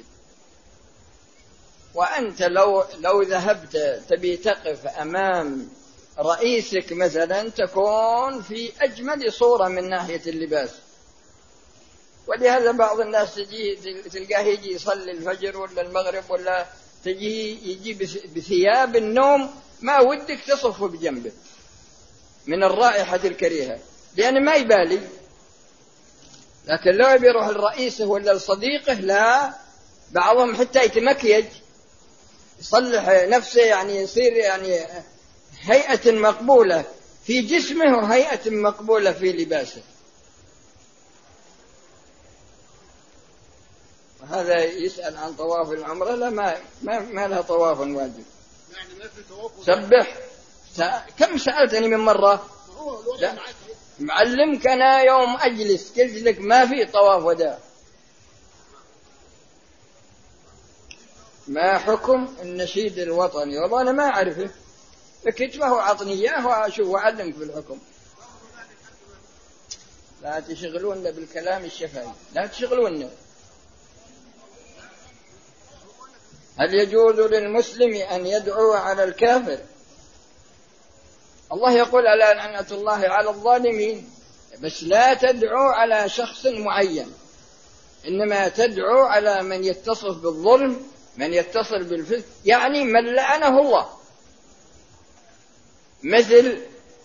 وأنت لو ذهبت تبي تقف أمام رئيسك مثلا تكون في أجمل صورة من ناحية اللباس. ولهذا بعض الناس تلقاه يجي يصلي الفجر ولا المغرب ولا يجي بثياب النوم ما ودك تصف بجنبه من الرائحة الكريهة، لأن ما يبالي. لكن لو بيروح لرئيسه ولا لصديقه لا، بعضهم حتى يتمكيج يصلح نفسه، يعني يصير يعني هيئة مقبولة في جسمه وهيئة مقبولة في لباسه. هذا يسأل عن طواف العمرة، لا ما لها طواف واجب. سبح. كم سألتني من مرة؟ لا. معلمك أنا يوم أجلس قلت لك ما في طواف وداع. ما حكم النشيد الوطني؟ والله أنا ما أعرفه، فكتبه عطني إياه وأشوف وأعلمك بالحكم. لا تشغلون بالكلام الشفهي، لا تشغلون. هل يجوز للمسلم أن يدعو على الكافر؟ الله يقول ألا لعنة الله على الظالمين، بس لا تدعو على شخص معين، إنما تدعو على من يتصف بالظلم، من يتصل بالفسق، يعني من لعنه الله. مثل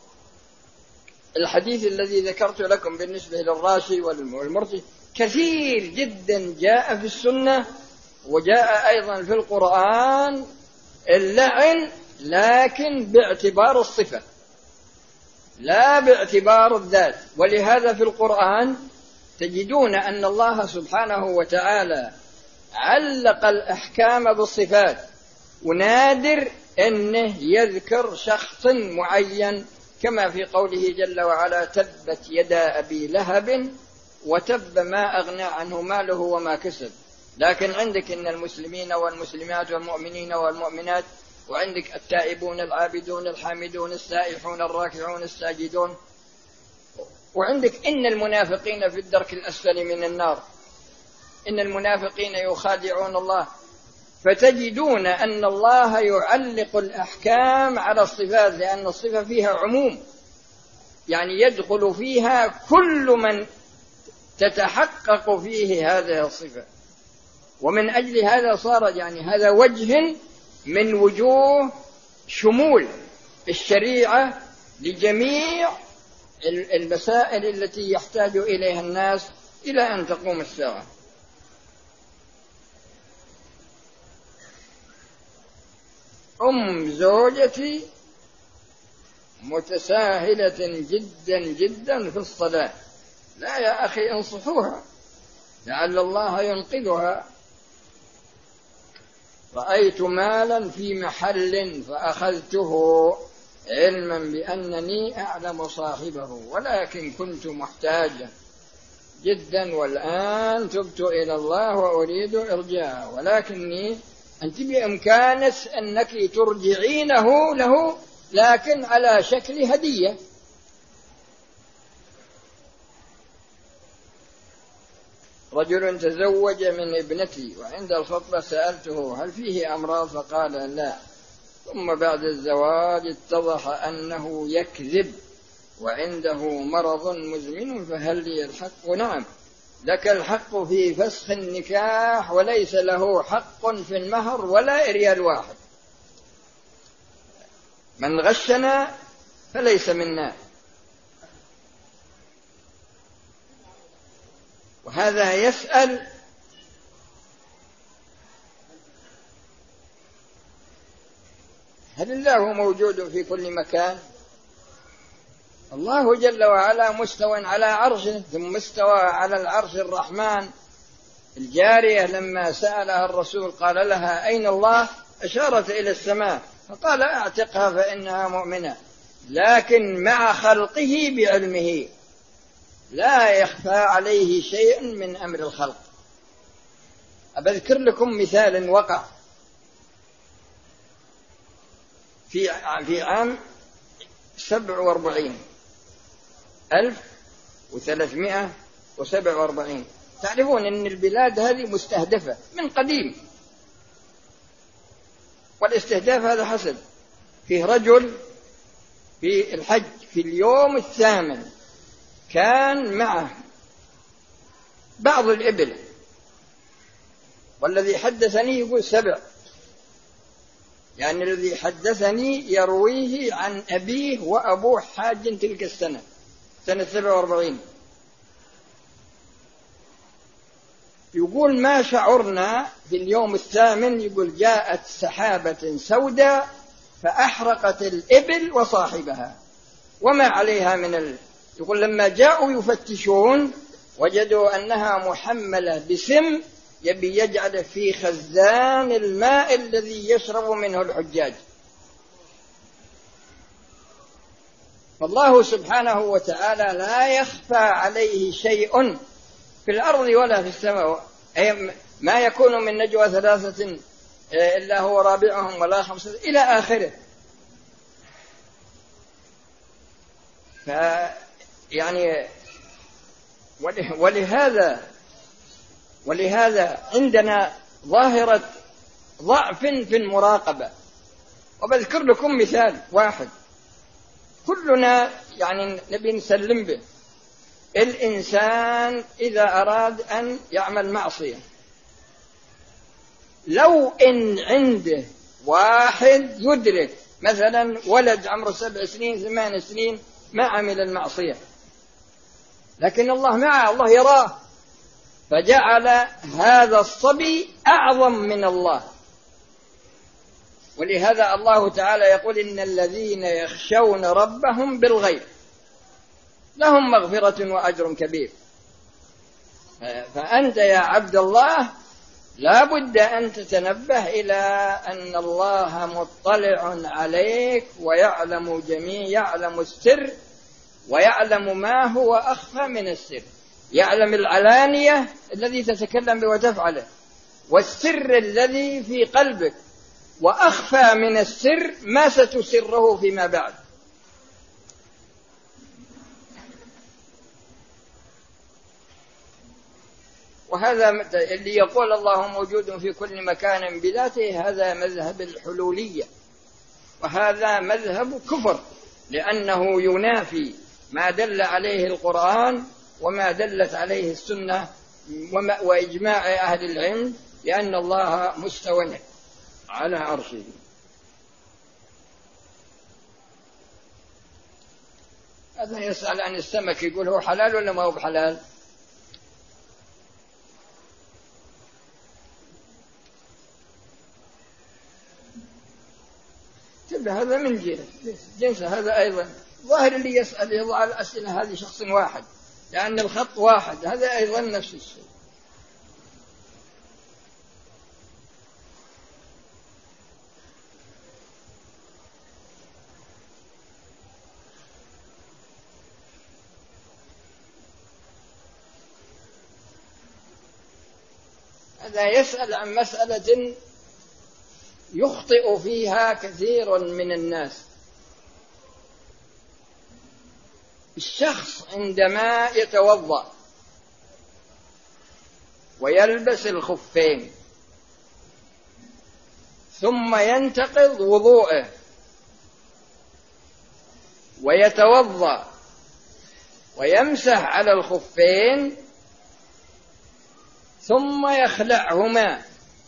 الحديث الذي ذكرت لكم بالنسبة للراشي والمرتشي، كثير جدا جاء في السنة وجاء أيضا في القرآن اللعن، لكن باعتبار الصفة لا باعتبار الذات. ولهذا في القرآن تجدون أن الله سبحانه وتعالى علق الأحكام بالصفات، ونادر أنه يذكر شخص معين، كما في قوله جل وعلا تبت يدا أبي لهب وتب ما أغنى عنه ماله وما كسب. لكن عندك إن المسلمين والمسلمات والمؤمنين والمؤمنات، وعندك التائبون العابدون الحامدون السائحون الراكعون الساجدون، وعندك إن المنافقين في الدرك الأسفل من النار، إن المنافقين يخادعون الله. فتجدون أن الله يعلق الأحكام على الصفات، لأن الصفة فيها عموم، يعني يدخل فيها كل من تتحقق فيه هذه الصفة. ومن أجل هذا صار يعني هذا وجه من وجوه شمول الشريعة لجميع المسائل التي يحتاج إليها الناس إلى أن تقوم الساعة. زوجتي متساهلة جدا جدا في الصلاة. لا يا أخي، انصحوها لعل الله ينقذها. رأيت مالا في محل فأخذته علما بأنني أعلم صاحبه، ولكن كنت محتاجا جدا، والآن تبت إلى الله وأريد إرجاعه، ولكني أنت بإمكانك أنك ترجعينه له، لكن على شكل هدية. رجل تزوج من ابنتي، وعند الخطبة سألته هل فيه أمراض؟ فقال لا. ثم بعد الزواج اتضح أنه يكذب وعنده مرض مزمن، فهل لي الحق؟ نعم، لك الحق في فسخ النكاح، وليس له حق في المهر ولا ريال واحد. من غشنا فليس منا. وهذا يسأل هل الله موجود في كل مكان؟ الله جل وعلا مستوى على عرشه، ثم استوى على العرش الرحمن. الجارية لما سألها الرسول قال لها أين الله؟ أشارت إلى السماء فقال أعتقها فإنها مؤمنة، لكن مع خلقه بعلمه لا يخفى عليه شيء من أمر الخلق. أذكر لكم مثال وقع في عام 1447. تعرفون أن البلاد هذه مستهدفة من قديم، والاستهداف هذا حسد. فيه رجل في الحج في اليوم 8 كان معه بعض الإبل، والذي حدثني يقول 7، يعني الذي حدثني يرويه عن أبيه وأبوه حاج تلك السنة، سنة 47. يقول ما شعرنا في اليوم 8، يقول جاءت سحابة سوداء فأحرقت الإبل وصاحبها وما عليها من يقول لما جاءوا يفتشون وجدوا أنها محملة بسم يبي يجعل في خزان الماء الذي يشرب منه الحجاج. فالله سبحانه وتعالى لا يخفى عليه شيء في الأرض ولا في السماء، ما يكون من نجوى 3 إلا هو رابعهم ولا 5 إلى آخره. يعني ولهذا عندنا ظاهرة ضعف في المراقبة. وبذكر لكم مثال واحد كلنا يعني نبي نسلم به. الإنسان إذا أراد أن يعمل معصية، لو إن عنده واحد يدرك مثلا ولد عمره 7 سنين 8 سنين ما عمل المعصية، لكن الله معه، الله يراه، فجعل هذا الصبي أعظم من الله. ولهذا الله تعالى يقول إن الذين يخشون ربهم بالغيب لهم مغفرة وأجر كبير. فأنت يا عبد الله لا بد أن تتنبه إلى أن الله مطلع عليك ويعلم يعلم السر ويعلم ما هو أخفى من السر، يعلم العلانية الذي تتكلم به وتفعله، والسر الذي في قلبك، وأخفى من السر ما ستسره فيما بعد. وهذا اللي يقول الله موجود في كل مكان بذاته هذا مذهب الحلولية، وهذا مذهب كفر، لأنه ينافي ما دل عليه القرآن وما دلت عليه السنة وإجماع أهل العلم، لأن الله مستوى على عرشه. هذا يسأل عن السمك يقول هو حلال ولا ما هو بحلال؟ هذا من جنس هذا أيضا. ظاهر اللي يسأل يضع الأسئلة هذه شخص واحد، لأن الخط واحد، هذا أيضا نفس الشيء. هذا يسأل عن مسألة يخطئ فيها كثير من الناس. الشخص عندما يتوضأ ويلبس الخفين ثم ينتقض وضوءه ويتوضأ ويمسح على الخفين ثم يخلعهما،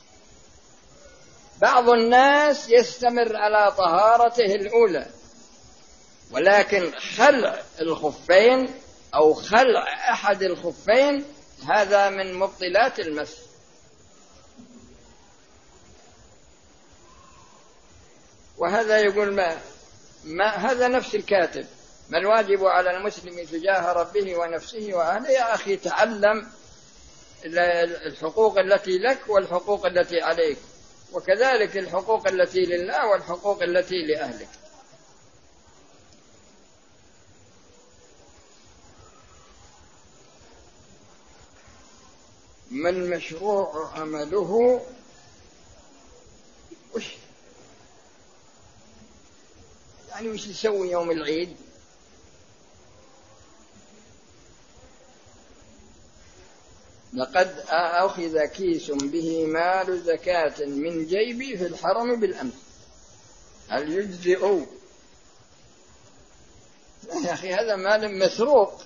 بعض الناس يستمر على طهارته الأولى، ولكن خلع الخفين أو خلع أحد الخفين هذا من مبطلات المسح. وهذا يقول ما هذا نفس الكاتب، ما الواجب على المسلم تجاه ربه ونفسه وأهله؟ يا أخي تعلم الحقوق التي لك والحقوق التي عليك، وكذلك الحقوق التي لله والحقوق التي لأهلك. ما المشروع عمله؟ وش يعني وش يسوي يوم العيد؟ لقد أخذ كيس به مال زكاة من جيبي في الحرم بالأمس، هل يجزئ؟ لا يا أخي، هذا مال مسروق،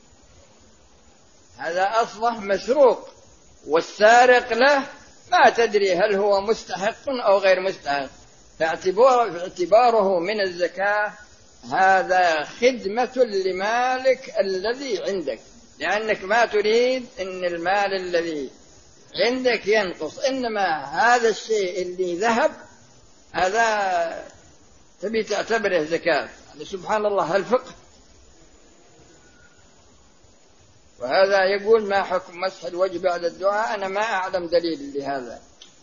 هذا أصبح مسروق، والسارق له ما تدري هل هو مستحق أو غير مستحق، فاعتباره من الزكاة هذا خدمة لمالك الذي عندك، لأنك ما تريد أن المال الذي عندك ينقص، إنما هذا الشيء اللي ذهب هذا تبي تعتبره زكاة. سبحان الله الفقه. وهذا يقول ما حكم مسح الوجه بعد الدعاء؟ أنا ما أعلم دليل لهذا.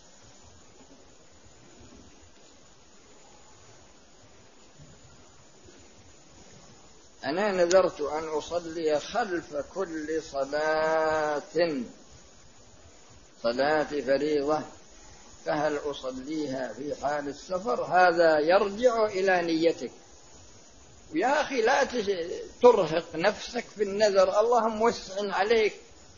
أنا نذرت أن أصلي خلف كل صلاة فريضة، فهل أصليها في حال السفر؟ هذا يرجع إلى نيتك. يا أخي لا ترهق نفسك في النذر، الله موسع عليك،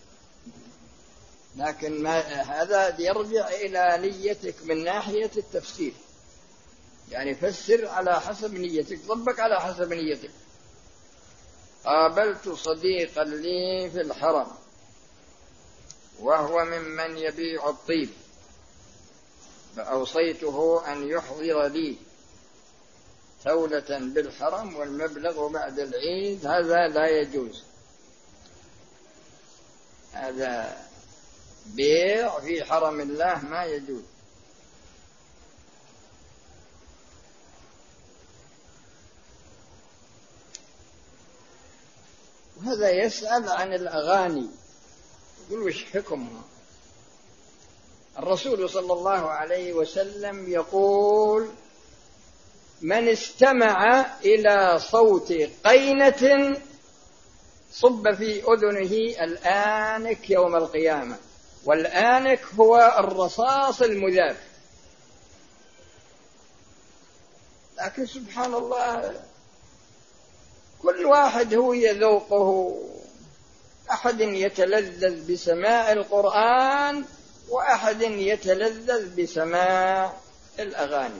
لكن هذا يرجع إلى نيتك من ناحية التفسير، يعني فسر على حسب نيتك، طبق على حسب نيتك. قابلت صديقا لي في الحرم وهو ممن يبيع الطيب، فأوصيته أن يحضر لي ثولة بالحرم والمبلغ بعد العيد. هذا لا يجوز، هذا بيع في حرم الله ما يجوز. وهذا يسأل عن الأغاني، يقول وش حكمها؟ الرسول صلى الله عليه وسلم يقول من استمع إلى صوت قينة صب في أذنه الآنك يوم القيامة، والآنك هو الرصاص المذاب. لكن سبحان الله كل واحد هو يذوقه، أحد يتلذذ بسماع القرآن وأحد يتلذذ بسماع الأغاني.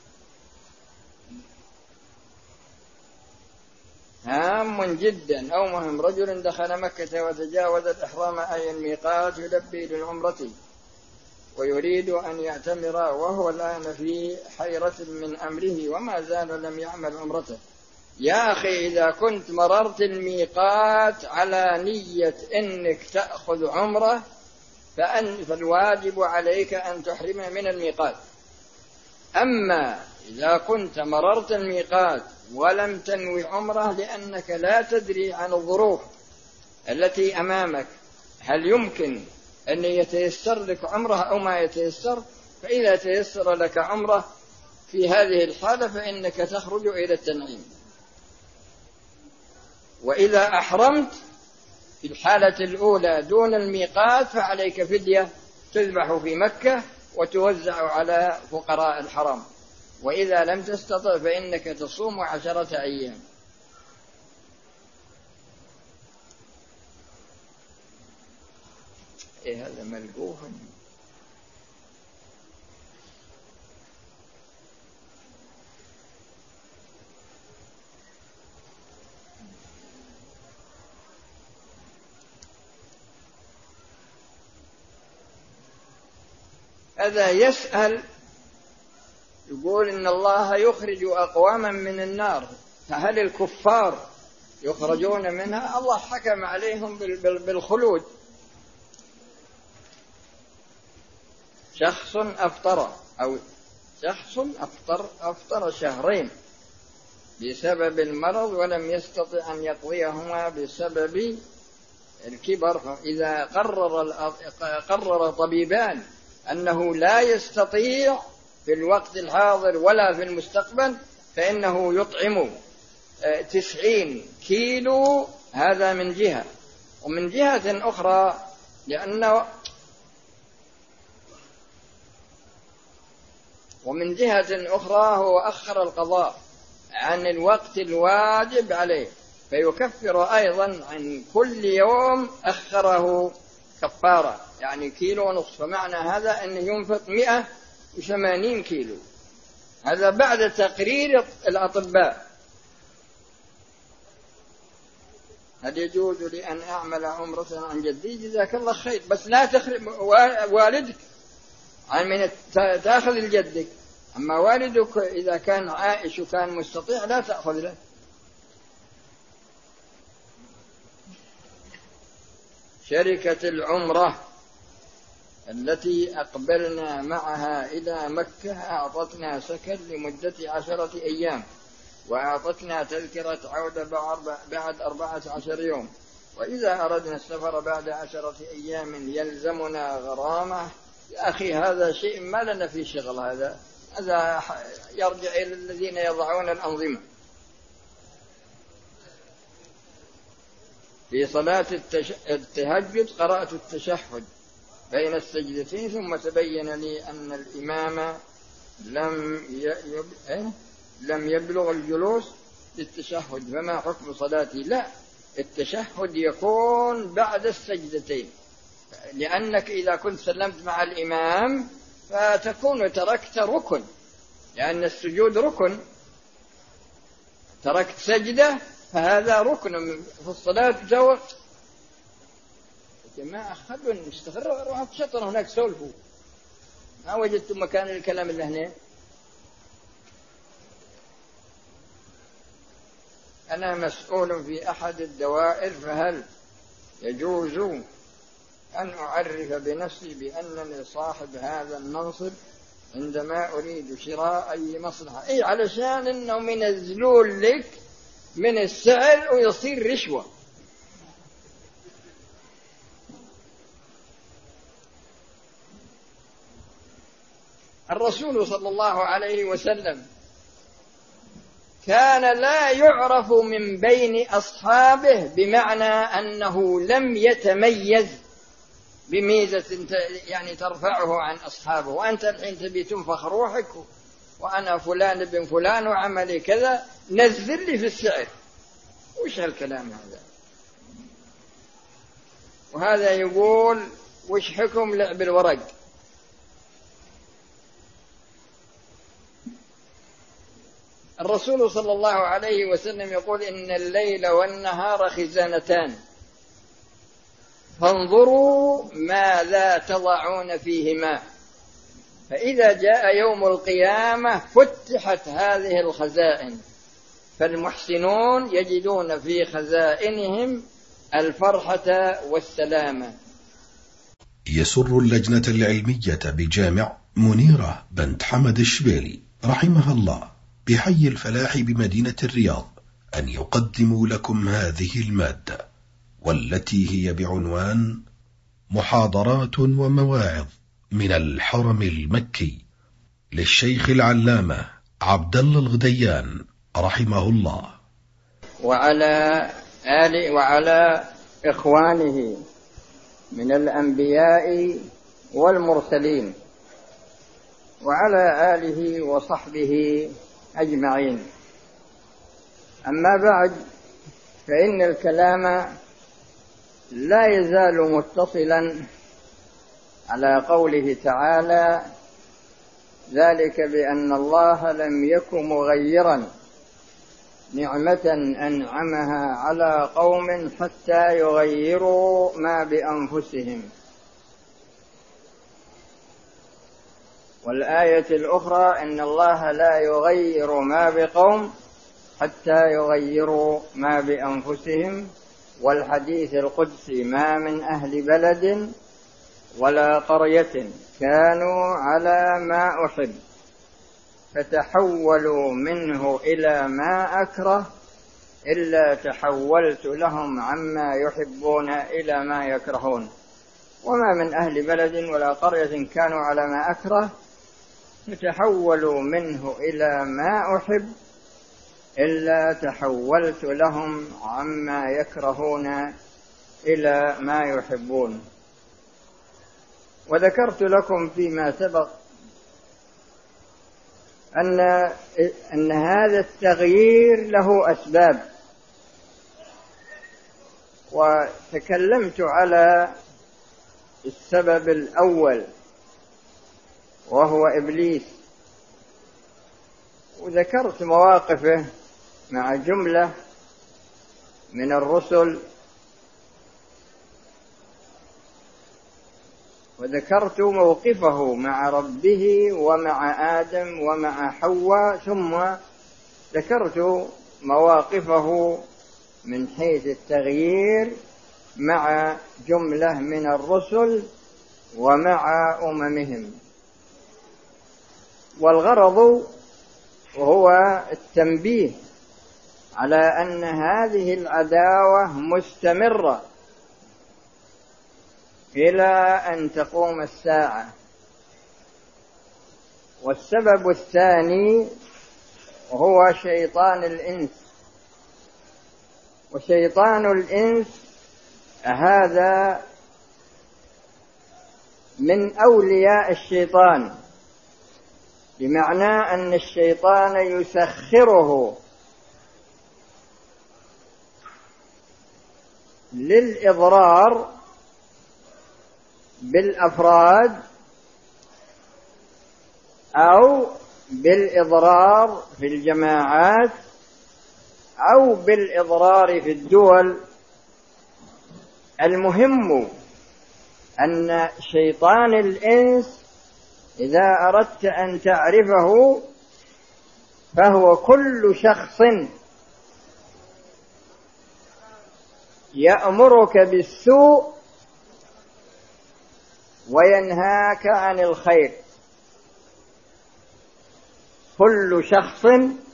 هام جدا أو مهم، رجل دخل مكة وتجاوز الإحرام أي الميقات يلبي للعمرة ويريد أن يعتمر وهو الآن في حيرة من أمره وما زال لم يعمل عمرته. يا أخي إذا كنت مررت الميقات على نية أنك تأخذ عمرة فالواجب عليك أن تحرم من الميقات. أما إذا كنت مررت الميقات ولم تنوي عمرة لأنك لا تدري عن الظروف التي أمامك، هل يمكن أن يتيسر لك عمرة أو ما يتيسر، فإذا تيسر لك عمرة في هذه الحالة فإنك تخرج إلى التنعيم. وإذا أحرمت في الحالة الأولى دون الميقات فعليك فدية تذبح في مكة وتوزع على فقراء الحرم، وإذا لم تستطع فإنك تصوم 10 أيام. هذا ملقوه. هذا يسأل يقول إن الله يخرج أقواما من النار، فهل الكفار يخرجون منها؟ الله حكم عليهم بالخلود. شخص أفطر شهرين بسبب المرض ولم يستطع أن يقضيهما بسبب الكبر، فإذا قرر طبيبان أنه لا يستطيع في الوقت الحاضر ولا في المستقبل، فإنه يطعم 90 كيلو. هذا من جهة. ومن جهة أخرى هو أخر القضاء عن الوقت الواجب عليه، فيكفر أيضا عن كل يوم أخره كفارة، يعني 1.5 كيلو. فمعنى هذا أنه ينفق 180 كيلو. هذا بعد تقرير الأطباء. هل يجوز لي أن أعمل عمرة عن جدي؟ جزاك الله خير، بس لا تخرب والدك عن من تأخذ لجدك. أما والدك إذا كان عائش وكان مستطيع لا تأخذ له. شركة العمرة التي أقبلنا معها إلى مكة أعطتنا سكن لمدة 10 أيام، وأعطتنا تذكرة عودة بعد 14 يوم، وإذا أردنا السفر بعد 10 أيام يلزمنا غرامة. يا أخي هذا شيء ما لنا في شغل. هذا يرجع إلى الذين يضعون الأنظمة. في صلاة التهجد قرأت التشهد بين السجدتين، ثم تبين لي أن الإمام لم يبلغ الجلوس للتشهد، فما حكم صلاتي؟ لا، التشهد يكون بعد السجدتين، لأنك إذا كنت سلمت مع الإمام فتكون تركت ركن، لأن السجود ركن. تركت سجدة فهذا ركن في الصلاة. يا جماعة خلونا نستغر، روحوا تشطروا هناك سولفوا، ما وجدتم مكان الكلام اللي هنا. أنا مسؤول في أحد الدوائر، فهل يجوز أن أعرف بنفسي بأنني صاحب هذا المنصب عندما أريد شراء أي مصلحة؟ علشان إنهم ينزلون لك من السعر ويصير رشوة. الرسول صلى الله عليه وسلم كان لا يعرف من بين أصحابه، بمعنى أنه لم يتميز بميزة يعني ترفعه عن أصحابه. وأنت الحين تبي تنفخ روحك، وأنا فلان بن فلان وعملي كذا، نزل لي في السعر. وش هالكلام هذا؟ وهذا يقول وش حكم لعب الورق؟ الرسول صلى الله عليه وسلم يقول إن الليل والنهار خزانتان، فانظروا ماذا تضعون فيهما، فإذا جاء يوم القيامة فتحت هذه الخزائن، فالمحسنون يجدون في خزائنهم الفرحة والسلامة. يسر اللجنة العلمية بجامع منيرة بنت حمد الشبيلي رحمها الله بحي الفلاح بمدينة الرياض أن يقدموا لكم هذه المادة، والتي هي بعنوان محاضرات ومواعظ من الحرم المكي للشيخ العلامة عبد الله الغديان رحمه الله، وعلى آله وعلى إخوانه من الأنبياء والمرسلين، وعلى آله وصحبه أجمعين. أما بعد، فإن الكلام لا يزال متصلا على قوله تعالى: ذلك بأن الله لم يكن مغيرا نعمة أنعمها على قوم حتى يغيروا ما بأنفسهم. والآية الأخرى: إن الله لا يغير ما بقوم حتى يغيروا ما بأنفسهم. والحديث القدسي: ما من أهل بلد ولا قرية كانوا على ما أحب فتحولوا منه إلى ما أكره إلا تحولت لهم عما يحبون إلى ما يكرهون. وما من أهل بلد ولا قرية كانوا على ما أكره فتحولوا منه إلى ما أحب إلا تحولت لهم عما يكرهون إلى ما يحبون. وذكرت لكم فيما سبق أن هذا التغيير له أسباب، وتكلمت على السبب الأول وهو إبليس، وذكرت مواقفه مع جملة من الرسل، وذكرت موقفه مع ربه ومع آدم ومع حواء، ثم ذكرت مواقفه من حيث التغيير مع جملة من الرسل ومع أممهم. والغرض هو التنبيه على أن هذه العداوة مستمرة إلى أن تقوم الساعة. والسبب الثاني هو شيطان الإنس، وشيطان الإنس هذا من أولياء الشيطان، بمعنى أن الشيطان يسخره للإضرار بالأفراد أو بالإضرار في الجماعات أو بالإضرار في الدول. المهم أن شيطان الإنس إذا أردت أن تعرفه فهو كل شخص يأمرك بالسوء وينهاك عن الخير. كل شخص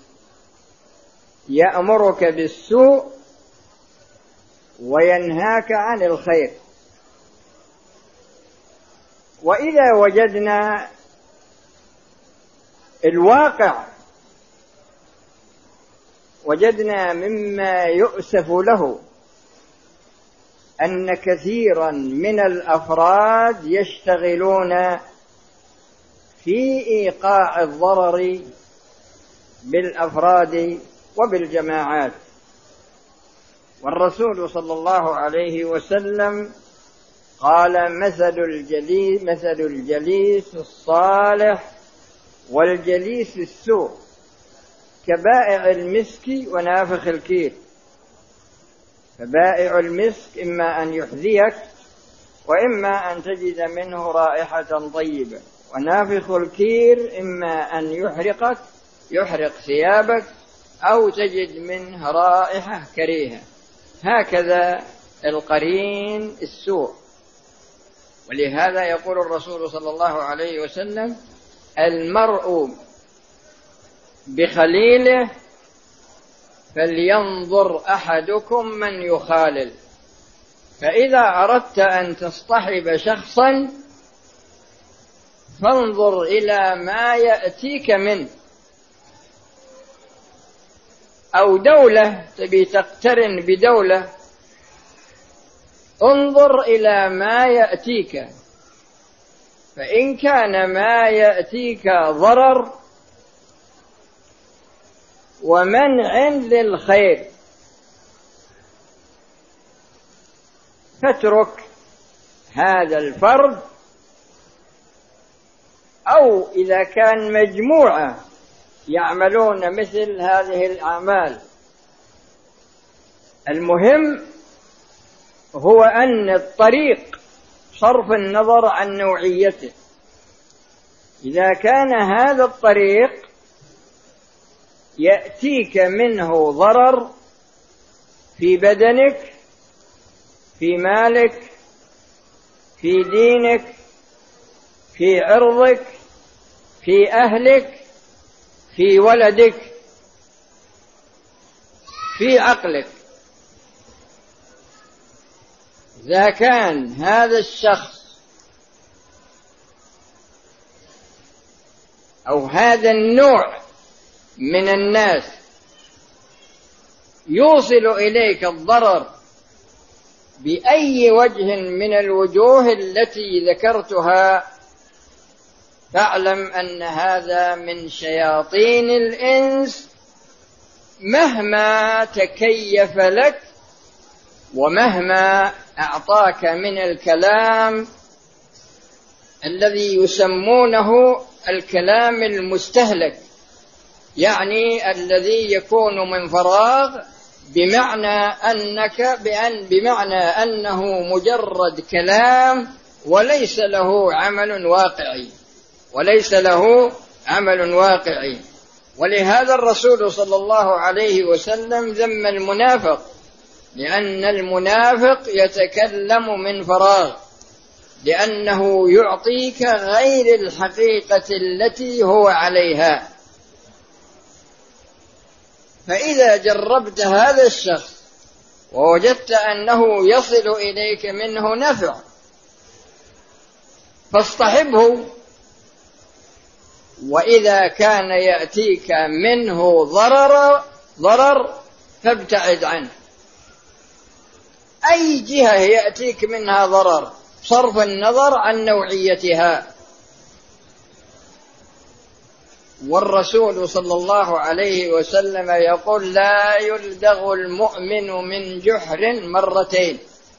يأمرك بالسوء وينهاك عن الخير. وإذا وجدنا الواقع وجدنا مما يؤسف له أن كثيرا من الأفراد يشتغلون في إيقاع الضرر بالأفراد وبالجماعات. والرسول صلى الله عليه وسلم قال: مثل الجليس الصالح والجليس السوء كبائع المسك ونافخ الكير. فبائع المسك إما أن يحذيك وإما أن تجد منه رائحة طيبة، ونافخ الكير إما أن يحرق ثيابك أو تجد منه رائحة كريهة. هكذا القرين السوء. ولهذا يقول الرسول صلى الله عليه وسلم: المرء بخليله فلينظر أحدكم من يخالل. فإذا أردت أن تصطحب شخصا فانظر إلى ما يأتيك منه، أو دولة تبي تقترن بدولة انظر إلى ما يأتيك، فإن كان ما يأتيك ضرر ومنع للخير فاترك هذا الفرد، أو إذا كان مجموعة يعملون مثل هذه الأعمال. المهم هو أن الطريق صرف النظر عن نوعيته. إذا كان هذا الطريق يأتيك منه ضرر في بدنك، في مالك، في دينك، في عرضك، في أهلك، في ولدك، في عقلك، إذا كان هذا الشخص أو هذا النوع من الناس يوصل إليك الضرر بأي وجه من الوجوه التي ذكرتها، فاعلم أن هذا من شياطين الإنس، مهما تكيف لك ومهما أعطاك من الكلام الذي يسمونه الكلام المستهلك، يعني الذي يكون من فراغ، بمعنى أنه مجرد كلام وليس له عمل واقعي. ولهذا الرسول صلى الله عليه وسلم ذم المنافق، لأن المنافق يتكلم من فراغ، لأنه يعطيك غير الحقيقة التي هو عليها. فإذا جربت هذا الشخص ووجدت أنه يصل إليك منه نفع فاصطحبه، وإذا كان يأتيك منه ضرر فابتعد عنه. أي جهة يأتيك منها ضرر صرف النظر عن نوعيتها. والرسول صلى الله عليه وسلم يقول: لا يلدغ المؤمن من جحر مرتين،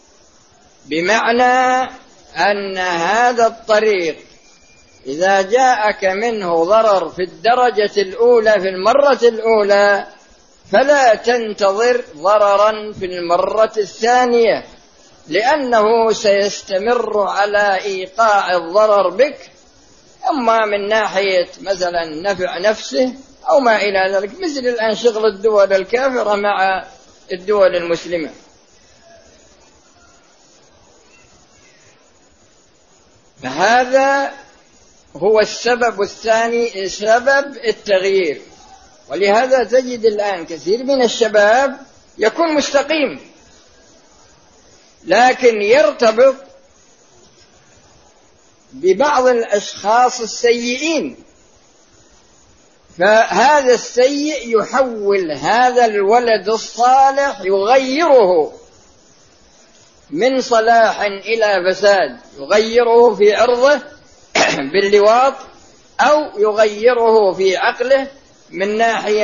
بمعنى أن هذا الطريق إذا جاءك منه ضرر في الدرجة الأولى في المرة الأولى فلا تنتظر ضررا في المرة الثانية، لأنه سيستمر على إيقاع الضرر بك، أما من ناحية مثلا نفع نفسه أو ما إلى ذلك، مثل الآن شغل الدول الكافرة مع الدول المسلمة. فهذا هو السبب الثاني، سبب التغيير. ولهذا تجد الآن كثير من الشباب يكون مستقيم لكن يرتبط ببعض الأشخاص السيئين، فهذا السيء يحول هذا الولد الصالح، يغيره من صلاح إلى فساد، يغيره في عرضه باللواط، أو يغيره في عقله من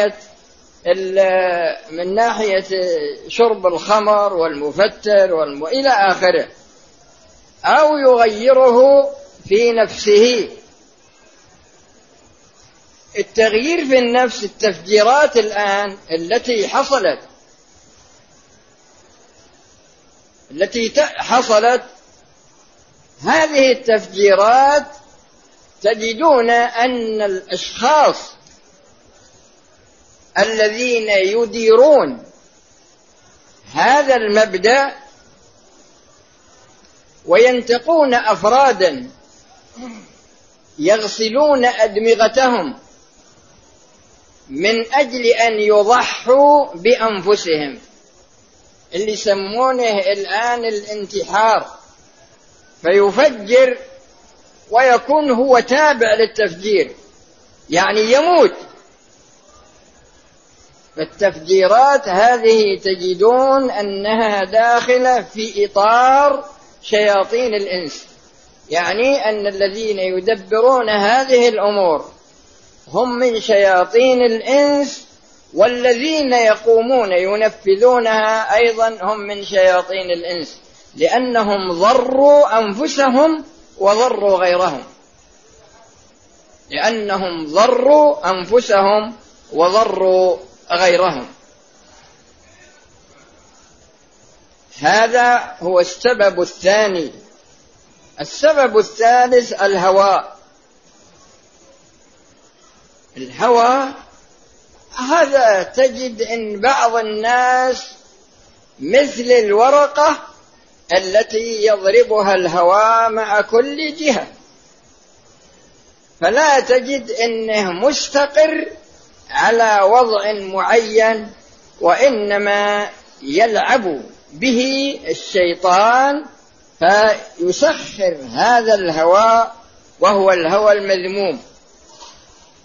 ناحية شرب الخمر والمفتر إلى آخره، أو يغيره في نفسه. التغيير في النفس، التفجيرات الآن التي حصلت هذه التفجيرات تجدون أن الأشخاص الذين يديرون هذا المبدأ وينتقون أفرادا يغسلون أدمغتهم من أجل أن يضحوا بأنفسهم، اللي يسمونه الآن الانتحار، فيفجر ويكون هو تابع للتفجير، يعني يموت. فالتفجيرات هذه تجدون أنها داخلة في إطار شياطين الإنس، يعني أن الذين يدبرون هذه الأمور هم من شياطين الإنس، والذين يقومون ينفذونها أيضا هم من شياطين الإنس، لأنهم ضروا أنفسهم وضروا غيرهم. هذا هو السبب الثاني. السبب الثالث الهوى. هذا تجد إن بعض الناس مثل الورقة التي يضربها الهوى مع كل جهة، فلا تجد إنه مستقر على وضع معين، وإنما يلعب به الشيطان فيسخر هذا الهوى، وهو الهوى المذموم.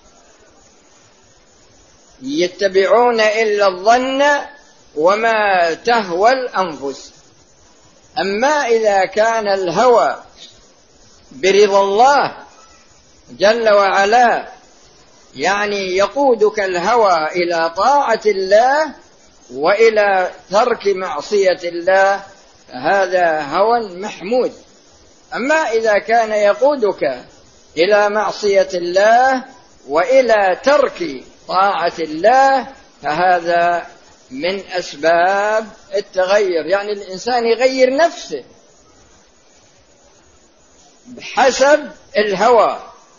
يتبعون إلا الظن وما تهوى الأنفس. أما إذا كان الهوى برضا الله جل وعلا، يعني يقودك الهوى إلى طاعة الله وإلى ترك معصية الله، هذا هوى محمود. أما إذا كان يقودك إلى معصية الله وإلى ترك طاعة الله، فهذا من أسباب التغير، يعني الإنسان يغير نفسه بحسب الهوى.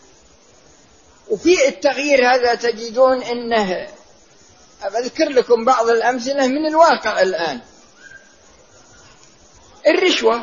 وفي التغيير هذا تجدون إنه، أذكر لكم بعض الأمثلة من الواقع الآن. الرشوة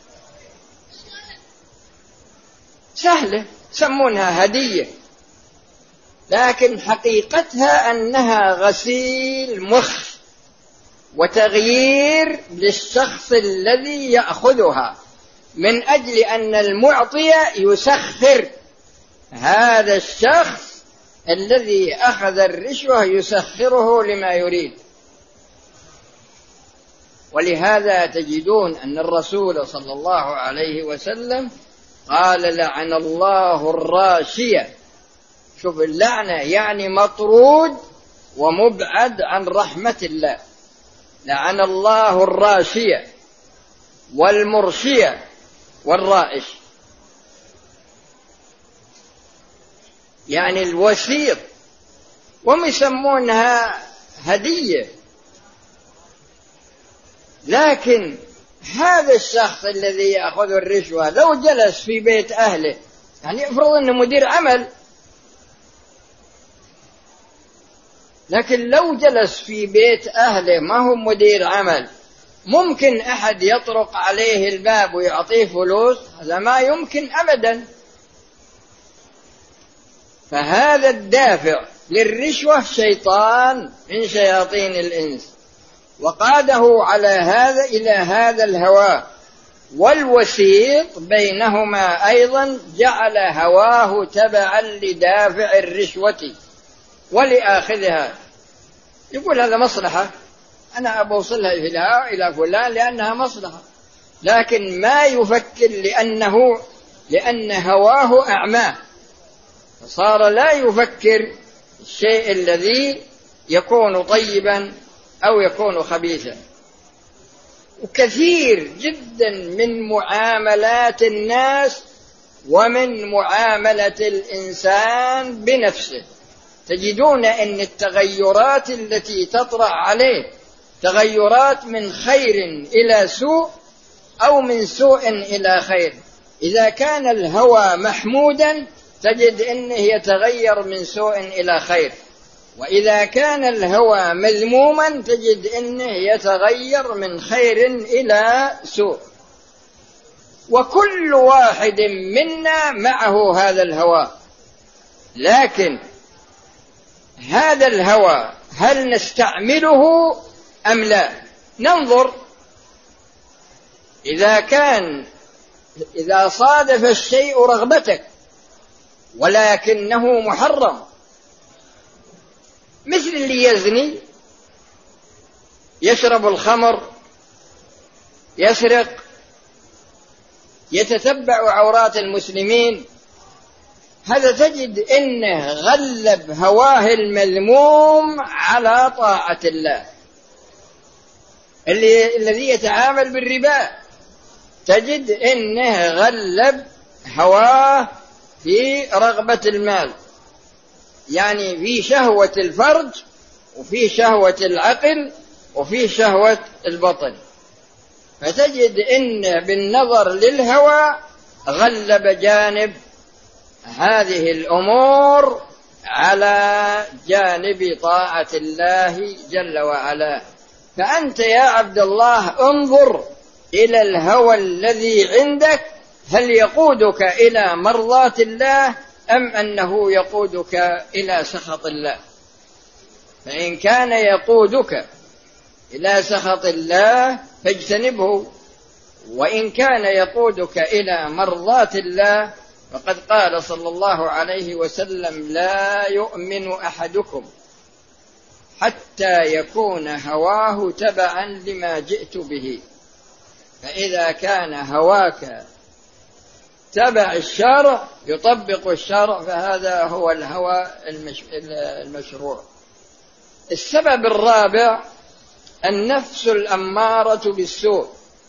سهلة، يسمونها هدية، لكن حقيقتها أنها غسيل مخ وتغيير للشخص الذي يأخذها، من أجل أن المعطي يسخر هذا الشخص الذي أخذ الرشوة، يسخره لما يريد. ولهذا تجدون أن الرسول صلى الله عليه وسلم قال: لعن الله الراشية. شوف اللعنة يعني مطرود ومبعد عن رحمة الله. لعن الله الراشية والمرشية والرائش، يعني الوسيط، وهم يسمونها هدية. لكن هذا الشخص الذي يأخذ الرشوة لو جلس في بيت أهله، يعني افرض أنه مدير عمل، لكن لو جلس في بيت أهله ما هو مدير عمل، ممكن أحد يطرق عليه الباب ويعطيه فلوس؟ هذا ما يمكن أبدا. فهذا الدافع للرشوة شيطان من شياطين الإنس، وقاده على هذا إلى هذا الهوى. والوسيط بينهما أيضا جعل هواه تبعا لدافع الرشوة ولآخذها. يقول هذا مصلحة، أنا أبوصلها إلى فلان لأنها مصلحة، لكن ما يفكر لأن هواه أعماه، فصار لا يفكر الشيء الذي يكون طيبا أو يكون خبيثا. وكثير جدا من معاملات الناس ومن معاملة الإنسان بنفسه تجدون أن التغيرات التي تطرأ عليه تغيرات من خير إلى سوء أو من سوء إلى خير. إذا كان الهوى محمودا تجد أنه يتغير من سوء إلى خير، وإذا كان الهوى مذموما تجد أنه يتغير من خير إلى سوء. وكل واحد منا معه هذا الهوى، لكن هذا الهوى هل نستعمله أم لا؟ ننظر. إذا صادف الشيء رغبتك ولكنه محرم، مثل اللي يزني، يشرب الخمر، يسرق، يتتبع عورات المسلمين، هذا تجد إنه غلب هواه المذموم على طاعة الله. الذي يتعامل بالربا تجد إنه غلب هواه في رغبة المال، يعني في شهوة الفرج وفي شهوة العقل وفي شهوة البطن، فتجد إن بالنظر للهوى غلب جانب هذه الأمور على جانب طاعة الله جل وعلا. فأنت يا عبد الله انظر إلى الهوى الذي عندك، هل يقودك إلى مرضاة الله أم أنه يقودك إلى سخط الله؟ فإن كان يقودك إلى سخط الله فاجتنبه، وإن كان يقودك إلى مرضاة الله فقد قال صلى الله عليه وسلم: لا يؤمن أحدكم حتى يكون هواه تبعا لما جئت به. فإذا كان هواك تبع الشرع يطبق الشرع، فهذا هو الهوى المشروع. السبب الرابع النفس الأمارة بالسوء.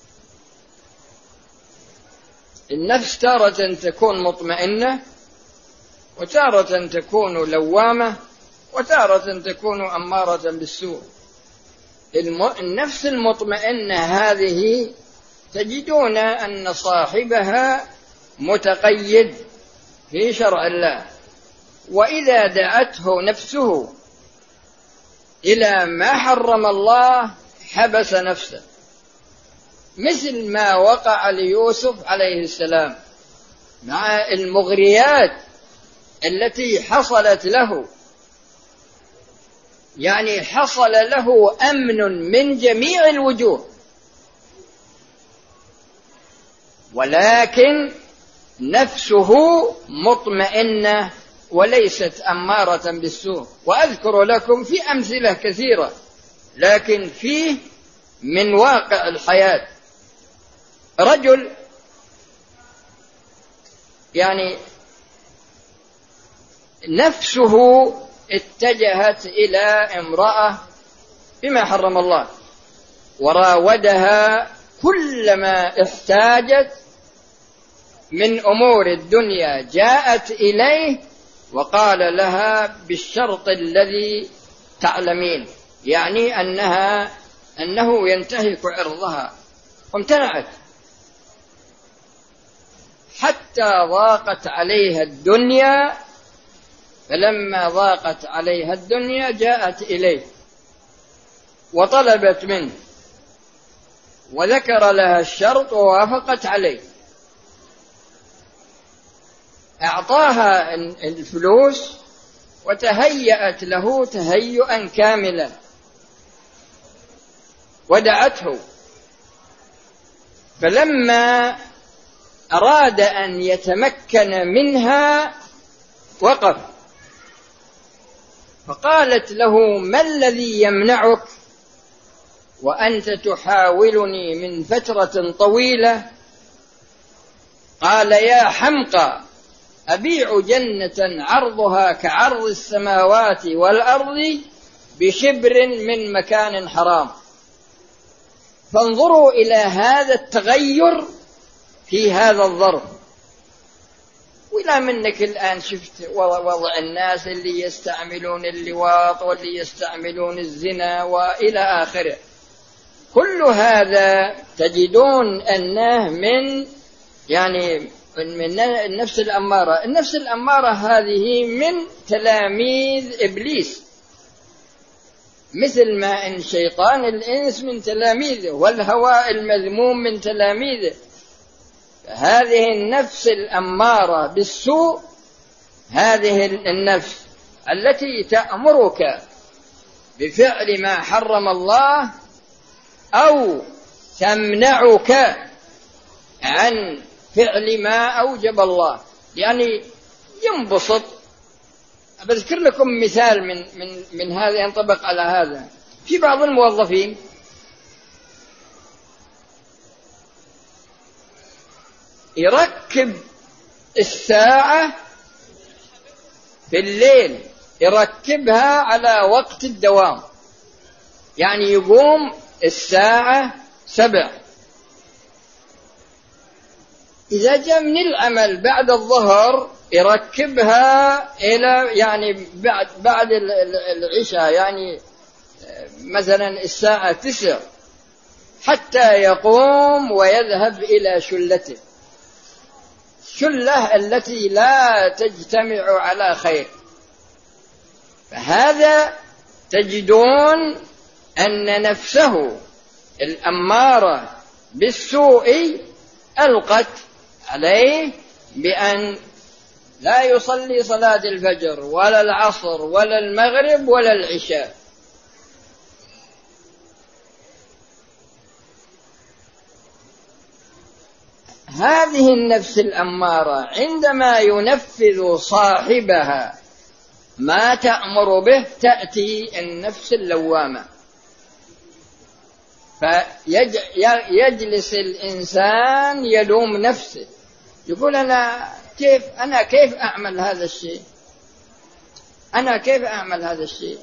النفس تارة تكون مطمئنة، وتارة تكون لوامة، وتارة تكون أمارة بالسوء. النفس المطمئنة هذه تجدون أن صاحبها متقيد في شرع الله، وإذا دعته نفسه إلى ما حرم الله حبس نفسه، مثل ما وقع ليوسف عليه السلام مع المغريات التي حصلت له. يعني حصل له أمن من جميع الوجوه، ولكن نفسه مطمئنة وليست أمارة بالسوء. وأذكر لكم في أمثلة كثيرة، لكن فيه من واقع الحياة. رجل يعني نفسه اتجهت إلى امرأة بما حرم الله، وراودها كلما احتاجت من أمور الدنيا جاءت إليه وقال لها بالشرط الذي تعلمين، يعني أنه ينتهك عرضها، فامتنعت حتى ضاقت عليها الدنيا. فلما ضاقت عليها الدنيا جاءت إليه وطلبت منه، وذكر لها الشرط ووافقت عليه. أعطاها الفلوس وتهيأت له تهيئا كاملا، ودعته. فلما أراد أن يتمكن منها وقف، فقالت له: ما الذي يمنعك وأنت تحاولني من فترة طويلة؟ قال: يا حمقى، أبيع جنة عرضها كعرض السماوات والأرض بشبر من مكان حرام. فانظروا إلى هذا التغير في هذا الظرف. ولا منك الآن شفت وضع الناس اللي يستعملون اللواط واللي يستعملون الزنا وإلى آخره. كل هذا تجدون أنه من النفس الأمارة. النفس الأمارة هذه من تلاميذ إبليس، مثل ما إن شيطان الإنس من تلاميذه، والهوى المذموم من تلاميذه. هذه النفس الأمارة بالسوء، هذه النفس التي تأمرك بفعل ما حرم الله أو تمنعك عن فعل ما أوجب الله. يعني ينبسط. بذكر لكم مثال من هذا ينطبق على هذا. في بعض الموظفين يركب الساعة في الليل، يركبها على وقت الدوام، يعني يقوم الساعة 7، إذا جاء من العمل بعد الظهر يركبها إلى بعد العشاء، يعني مثلا الساعة 9، حتى يقوم ويذهب إلى شلته، الشلة التي لا تجتمع على خير. فهذا تجدون أن نفسه الأمارة بالسوء ألقت عليه بأن لا يصلي صلاة الفجر ولا العصر ولا المغرب ولا العشاء. هذه النفس الأمارة عندما ينفذ صاحبها ما تأمر به تأتي النفس اللوامة، فيجلس الإنسان يلوم نفسه، يقول أنا كيف أعمل هذا الشيء، أنا كيف أعمل هذا الشيء.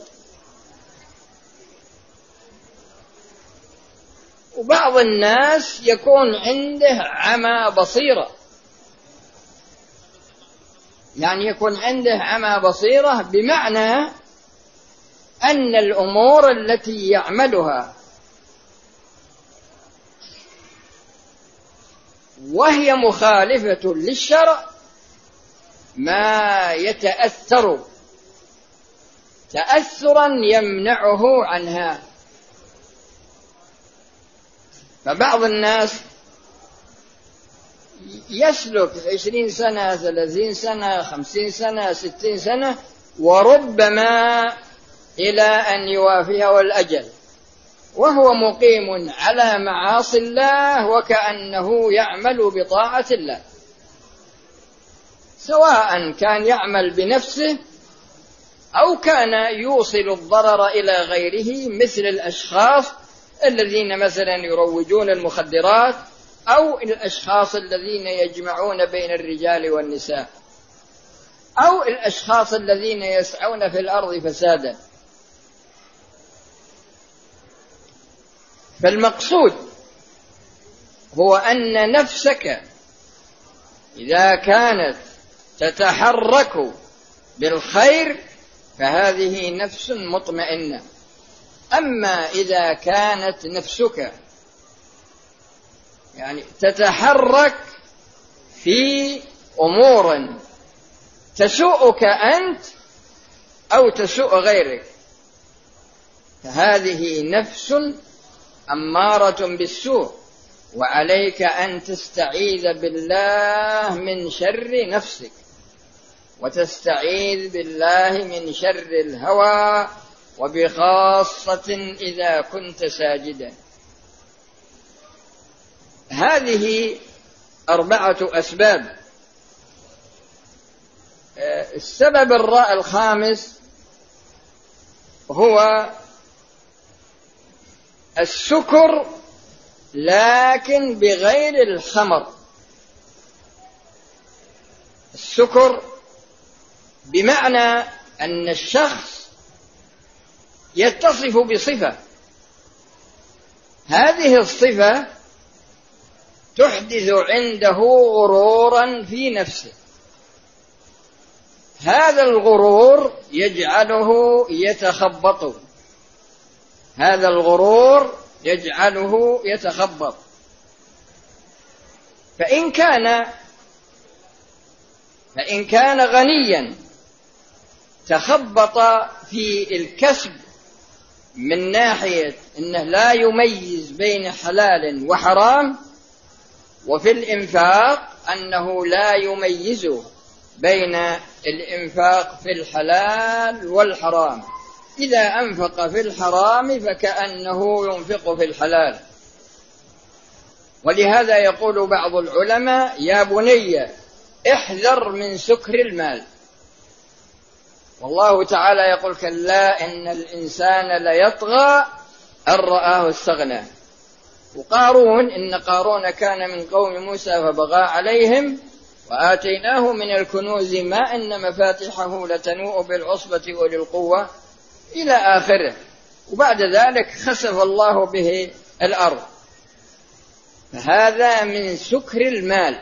وبعض الناس يكون عنده عمى بصيرة، يعني يكون عنده عمى بصيرة بمعنى أن الأمور التي يعملها وهي مخالفة للشرع ما يتأثر تأثرا يمنعه عنها. فبعض الناس يسلك 20 سنة 30 سنة 50 سنة 60 سنة وربما إلى أن يوافيه الأجل وهو مقيم على معاصي الله وكأنه يعمل بطاعة الله، سواء كان يعمل بنفسه أو كان يوصل الضرر إلى غيره، مثل الأشخاص الذين مثلا يروجون المخدرات أو الأشخاص الذين يجمعون بين الرجال والنساء أو الأشخاص الذين يسعون في الأرض فسادا. فالمقصود هو أن نفسك إذا كانت تتحرك بالخير فهذه نفس مطمئنة، أما إذا كانت نفسك يعني تتحرك في أمور تسوءك أنت أو تسوء غيرك فهذه نفس أمارة بالسوء، وعليك أن تستعيذ بالله من شر نفسك وتستعيذ بالله من شر الهوى، وبخاصة إذا كنت ساجدا. هذه 4 أسباب. السبب الخامس هو السكر لكن بغير الخمر. السكر بمعنى أن الشخص يتصف بصفة، هذه الصفة تحدث عنده غرورا في نفسه، هذا الغرور يجعله يتخبط، هذا الغرور يجعله يتخبط. فإن كان غنيا تخبط في الكسب من ناحية أنه لا يميز بين حلال وحرام، وفي الإنفاق أنه لا يميز بين الإنفاق في الحلال والحرام، إذا أنفق في الحرام فكأنه ينفق في الحلال. ولهذا يقول بعض العلماء: يا بني احذر من سكر المال. والله تعالى يقول: كلا إن الإنسان ليطغى أن رآه استغنى. وقارون، إن قارون كان من قوم موسى فبغى عليهم وآتيناه من الكنوز ما إن مفاتحه لتنوء بالعصبة أولي القوة إلى آخره، وبعد ذلك خسف الله به الأرض. فهذا من سكر المال.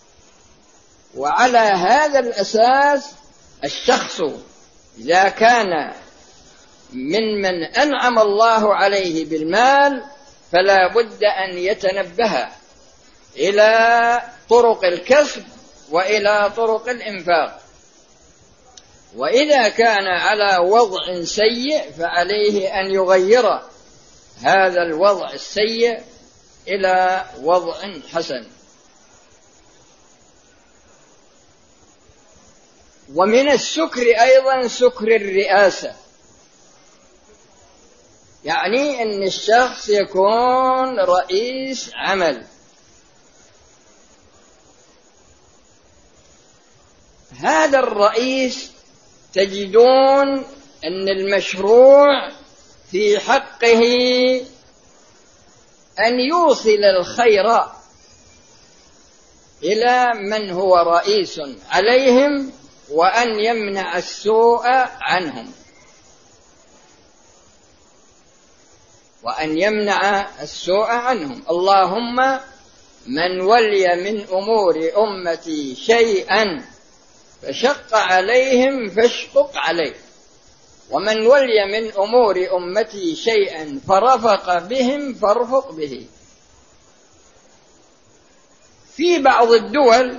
وعلى هذا الأساس الشخص إذا كان من أنعم الله عليه بالمال فلا بد أن يتنبه إلى طرق الكسب وإلى طرق الإنفاق. وإذا كان على وضع سيء فعليه أن يغير هذا الوضع السيء إلى وضع حسن. ومن السكر أيضا سكر الرئاسة، يعني أن الشخص يكون رئيس عمل. هذا الرئيس تجدون أن المشروع في حقه أن يوصل الخير إلى من هو رئيس عليهم وأن يمنع السوء عنهم، وأن يمنع السوء عنهم. اللهم من ولي من أمور أمتي شيئا فشق عليهم فاشقق عليه، ومن ولي من أمور أمتي شيئا فرفق بهم فارفق به. في بعض الدول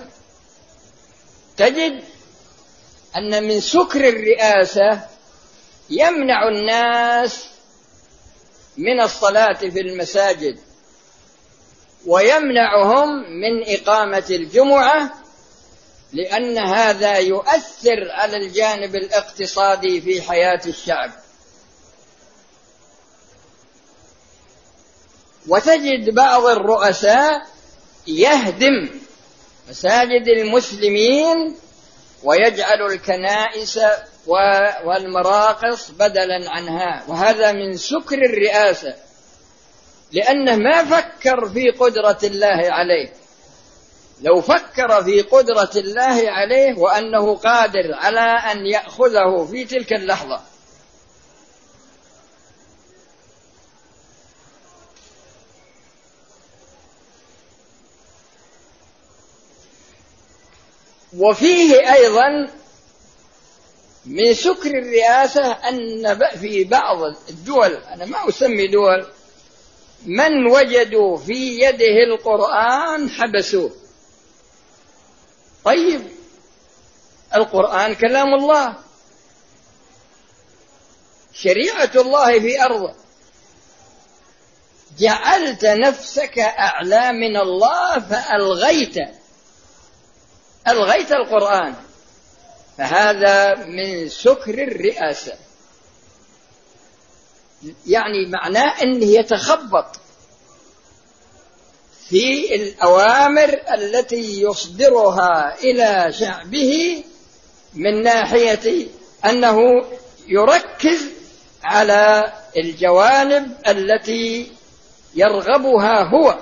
تجد أن من سكر الرئاسة يمنع الناس من الصلاة في المساجد، ويمنعهم من إقامة الجمعة، لأن هذا يؤثر على الجانب الاقتصادي في حياة الشعب. وتجد بعض الرؤساء يهدم مساجد المسلمين ويجعل الكنائس والمراقص بدلا عنها، وهذا من سكر الرئاسة، لأنه ما فكر في قدرة الله عليه. لو فكر في قدرة الله عليه وأنه قادر على أن يأخذه في تلك اللحظة. وفيه أيضا من سكر الرئاسة أن في بعض الدول، أنا ما أسمي دول، من وجدوا في يده القرآن حبسوه. طيب القرآن كلام الله، شريعة الله في أرضه، جعلت نفسك أعلى من الله فألغيت القرآن، فهذا من سكر الرئاسة. يعني معناه أنه يتخبط في الأوامر التي يصدرها إلى شعبه، من ناحية أنه يركز على الجوانب التي يرغبها هو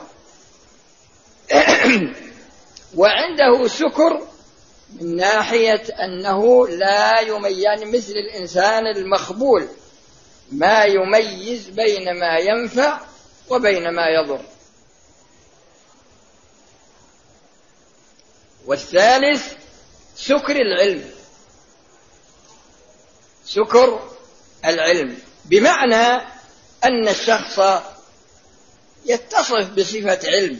وعنده سكر من ناحية أنه لا يعني مثل الإنسان المخبول، ما يميز بين ما ينفع وبين ما يضر. والثالث سكر العلم، سكر العلم بمعنى أن الشخص يتصف بصفة علم،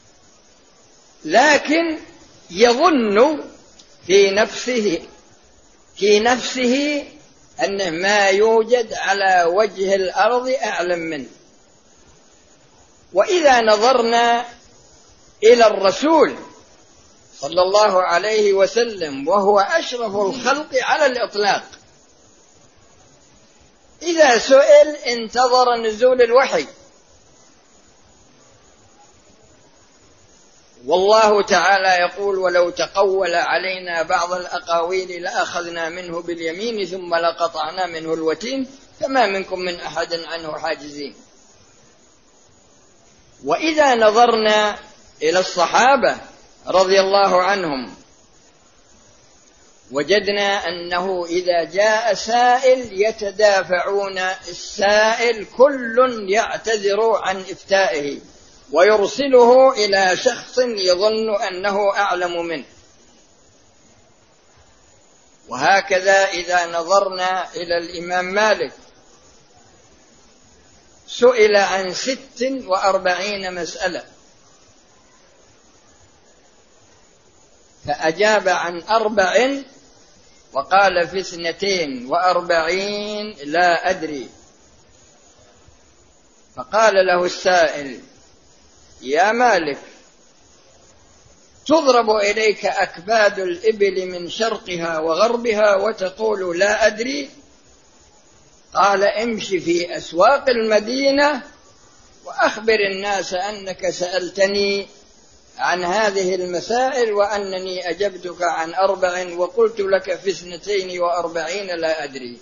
لكن يظن في نفسه أنه ما يوجد على وجه الأرض أعلم منه. وإذا نظرنا إلى الرسول صلى الله عليه وسلم وهو أشرف الخلق على الإطلاق، إذا سئل انتظر نزول الوحي، والله تعالى يقول: ولو تقول علينا بعض الأقاويل لأخذنا منه باليمين ثم لقطعنا منه الوتين فما منكم من أحد عنه حاجزين. وإذا نظرنا إلى الصحابة رضي الله عنهم وجدنا أنه إذا جاء سائل يتدافعون، السائل كل يعتذر عن إفتائه ويرسله إلى شخص يظن أنه أعلم منه. وهكذا إذا نظرنا إلى الإمام مالك، سئل عن 46 مسألة فأجاب عن 4 وقال في 42 لا أدري. فقال له السائل: يا مالك، تضرب إليك أكباد الإبل من شرقها وغربها وتقول لا أدري؟ قال: امشي في أسواق المدينة وأخبر الناس أنك سألتني عن هذه المسائل وأنني أجبتك عن 4 وقلت لك في 42 لا أدري.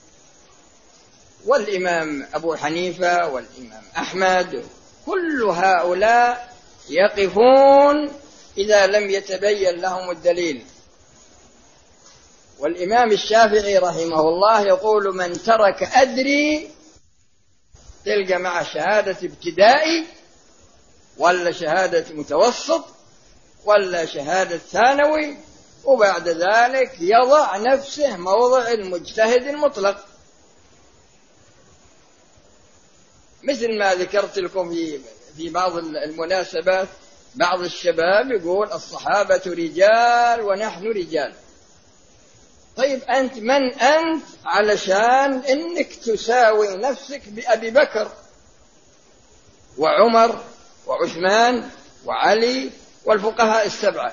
والإمام أبو حنيفة والإمام أحمد كل هؤلاء يقفون إذا لم يتبين لهم الدليل. والإمام الشافعي رحمه الله يقول من ترك أدري تلقى مع شهادة ابتدائي ولا شهادة متوسط ولا شهادة ثانوي، وبعد ذلك يضع نفسه موضع المجتهد المطلق، مثل ما ذكرت لكم في بعض المناسبات. بعض الشباب يقول الصحابة رجال ونحن رجال. طيب أنت من أنت علشان إنك تساوي نفسك بأبي بكر وعمر وعثمان وعلي والفقهاء ال7؟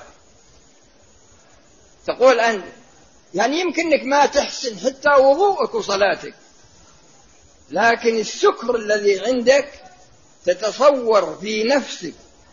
تقول أنت يعني يمكنك ما تحسن حتى وضوءك وصلاتك، لكن السكر الذي عندك تتصور في نفسك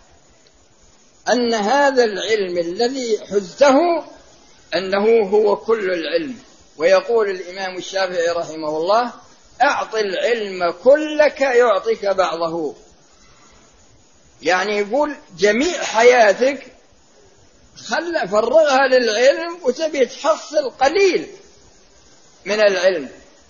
أن هذا العلم الذي حزته أنه هو كل العلم. ويقول الإمام الشافعي رحمه الله أعط العلم كلك يعطيك بعضه. يعني يقول جميع حياتك فرغها للعلم وتبي تحصل قليل من العلم.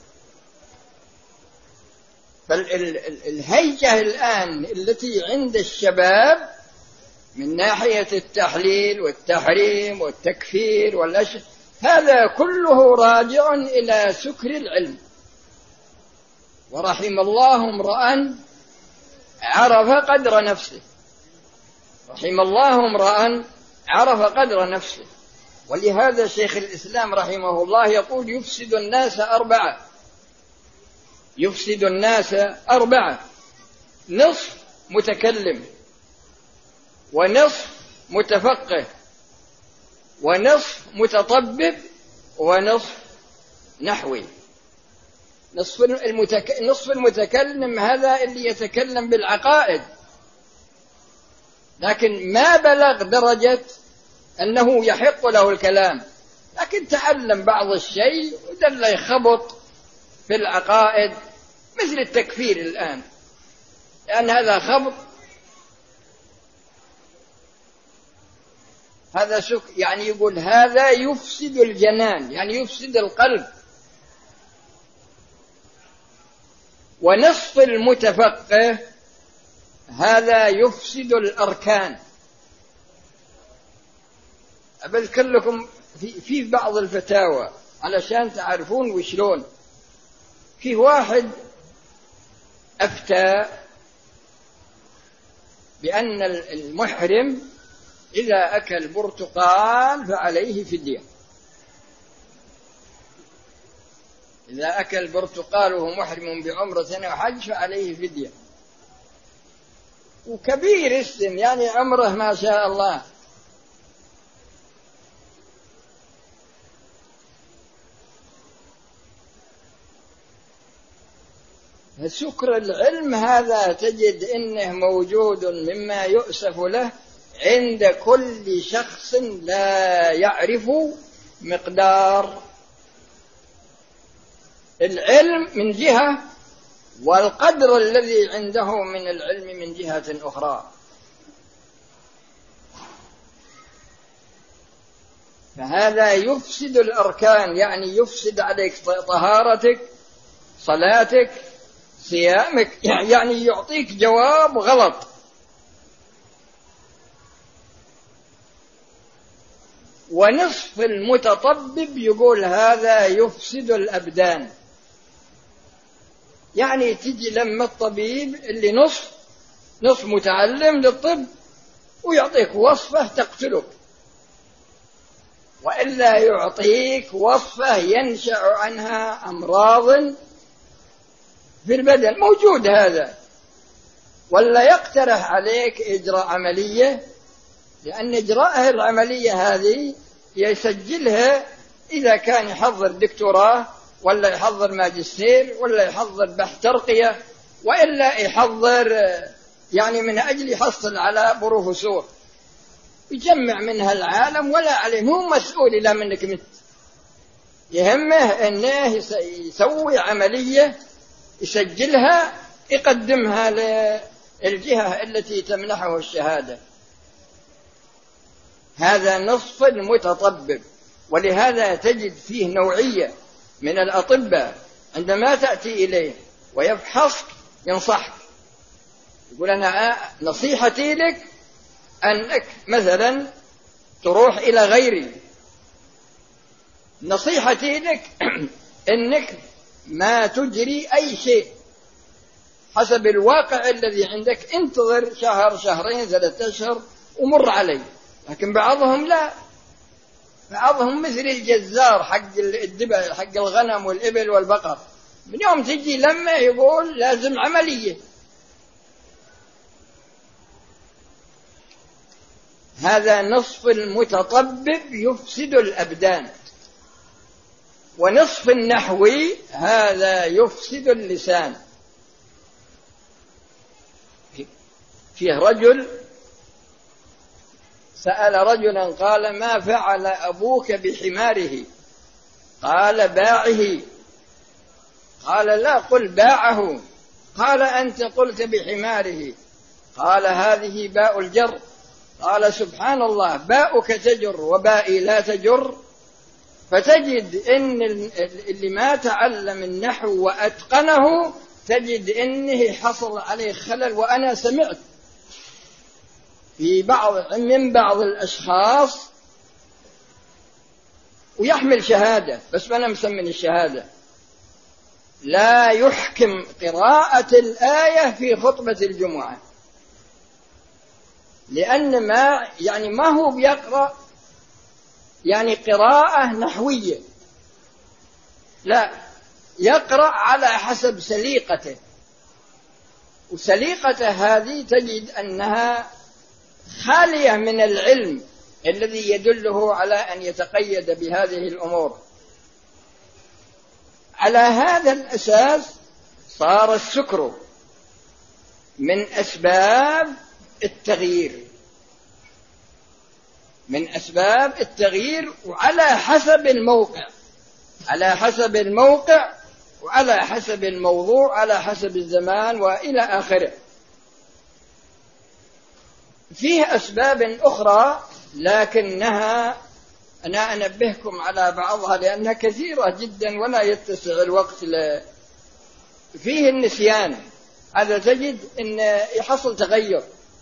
فالهيجة الآن التي عند الشباب من ناحية التحليل والتحريم والتكفير والأشياء هذا كله راجع إلى سكر العلم. ورحم الله امرأ عرف قدر نفسه، رحم الله امرأ عرف قدر نفسه. ولهذا شيخ الإسلام رحمه الله يقول يفسد الناس 4، يفسد الناس 4: نصف متكلم، ونصف متفقه، ونصف متطبب، ونصف نحوي. نصف المتكلم هذا اللي يتكلم بالعقائد، لكن ما بلغ درجة أنه يحق له الكلام، لكن تعلم بعض الشيء ودل يخبط في العقائد، مثل التكفير الآن، لأن هذا خبط، هذا يعني يقول هذا يفسد الجنان، يعني يفسد القلب. ونصف المتفقه هذا يفسد الأركان. أذكر لكم في بعض الفتاوى علشان تعرفون وشلون. في واحد أفتى بأن المحرم إذا أكل برتقال فعليه فدية، إذا أكل برتقال وهو محرم بعمرة أو حج فعليه فدية. وكبير السن، يعني عمره ما شاء الله. سكر العلم هذا تجد إنه موجود مما يؤسف له عند كل شخص لا يعرف مقدار العلم من جهة، والقدر الذي عنده من العلم من جهة أخرى. فهذا يفسد الأركان، يعني يفسد عليك طهارتك، صلاتك، صيامك، يعني يعطيك جواب غلط. ونصف المتطبب يقول هذا يفسد الأبدان، يعني تجي لما الطبيب اللي نصف متعلم للطب ويعطيك وصفة تقتلك، وإلا يعطيك وصفة ينشأ عنها أمراض في البدن، موجود هذا. ولا يقترح عليك إجراء عملية، لأن إجراء العملية هذه يسجلها إذا كان يحضر دكتوراه ولا يحضر ماجستير ولا يحضر بحث ترقية، وإلا يحضر يعني من أجل يحصل على بروفيسور. يجمع منها العالم ولا عليه، مو مسؤول إلا منك مت. يهمه أنه يسوي عملية يسجلها يقدمها للجهة التي تمنحه الشهادة. هذا نصف المتطبب. ولهذا تجد فيه نوعية من الأطباء عندما تأتي إليه ويفحصك ينصحك، يقول أنا نصيحتي لك أنك مثلا تروح إلى غيري، نصيحتي لك أنك ما تجري أي شيء حسب الواقع الذي عندك، انتظر شهر شهرين 3 أشهر ومر عليه. لكن بعضهم لا، بعضهم مثل الجزار حق الدبل حق الغنم والإبل والبقر، من يوم تجي لما يقول لازم عملية. هذا نصف المتطبب يفسد الأبدان، ونصف النحوي هذا يفسد اللسان. فيه رجل سأل رجلا قال ما فعل أبوك بحماره؟ قال باعه. قال لا، قل باعه. قال أنت قلت بحماره. قال هذه باء الجر. قال سبحان الله، باؤك تجر وبائي لا تجر. فتجد إن اللي ما تعلم النحو وأتقنه تجد إنه حصل عليه خلل. وأنا سمعت من بعض الأشخاص ويحمل شهادة، بس أنا مسمن الشهادة، لا يحكم قراءة الآية في خطبة الجمعة، لأن ما هو بيقرأ يعني قراءة نحوية، لا، يقرأ على حسب سليقته، وسليقته هذه تجد أنها خالية من العلم الذي يدله على أن يتقيد بهذه الأمور. على هذا الأساس صار السكر من أسباب التغيير، من أسباب التغيير، وعلى حسب الموقع، على حسب الموقع وعلى حسب الموضوع، على حسب الزمان وإلى آخره. فيه أسباب أخرى لكنها أنا أنبهكم على بعضها لأنها كثيرة جدا ولا يتسع الوقت فيه النسيان. هذا تجد أن يحصل تغير،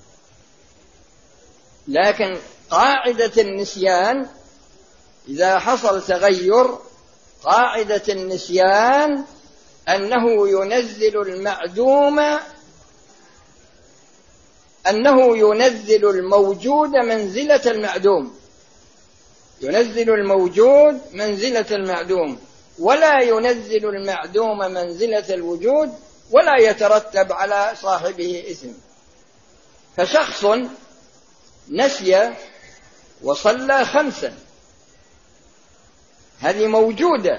لكن قاعدة النسيان إذا حصل تغير، قاعدة النسيان أنه ينزل الموجود منزلة المعدوم، ينزل الموجود منزلة المعدوم، ولا ينزل المعدوم منزلة الوجود، ولا يترتب على صاحبه إثم. فشخص نسي وصلى 5، هذه موجودة،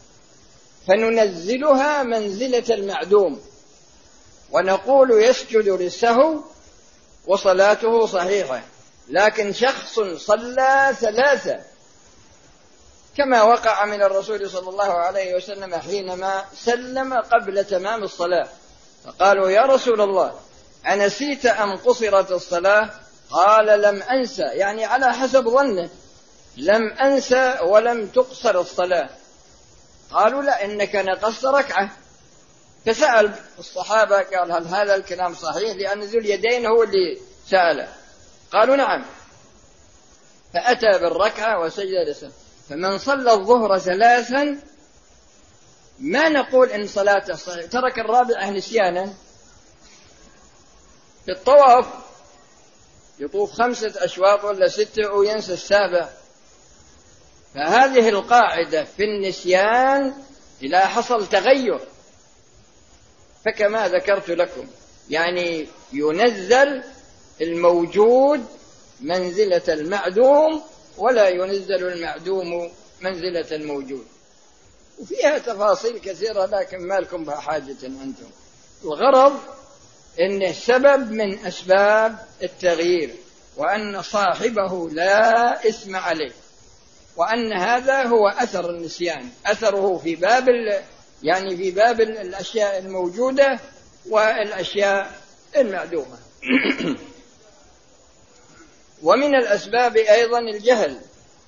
فننزلها منزلة المعدوم ونقول يسجد للسهو وصلاته صحيحة. لكن شخص صلى 3 كما وقع من الرسول صلى الله عليه وسلم حينما سلم قبل تمام الصلاة، فقالوا يا رسول الله أنسيت أم قصرت الصلاة؟ قال لم أنسى، يعني على حسب ظنه، لم أنسى ولم تقصر الصلاة. قالوا لا، إنك نقصت ركعة. فسأل الصحابة قال هل هذا الكلام صحيح؟ لأن ذو اليدين هو اللي سأله. قالوا نعم. فأتى بالركعة وسجد لسه. فمن صلى الظهر 3 ما نقول إن صلاته صحيح، ترك الرابعة نسيانا. في الطواف يطوف 5 أشواط ولا 6 وينسى 7. فهذه القاعدة في النسيان إذا حصل تغير، فكما ذكرت لكم يعني ينزل الموجود منزلة المعدوم، ولا ينزل المعدوم منزلة الموجود. وفيها تفاصيل كثيرة لكن ما لكم بها حاجة أنتم. الغرض إنه سبب من أسباب التغيير. وأن صاحبه لا إثم عليه، وأن هذا هو أثر النسيان، أثره في باب يعني في باب الأشياء الموجودة والأشياء المعدومة. ومن الأسباب أيضا الجهل،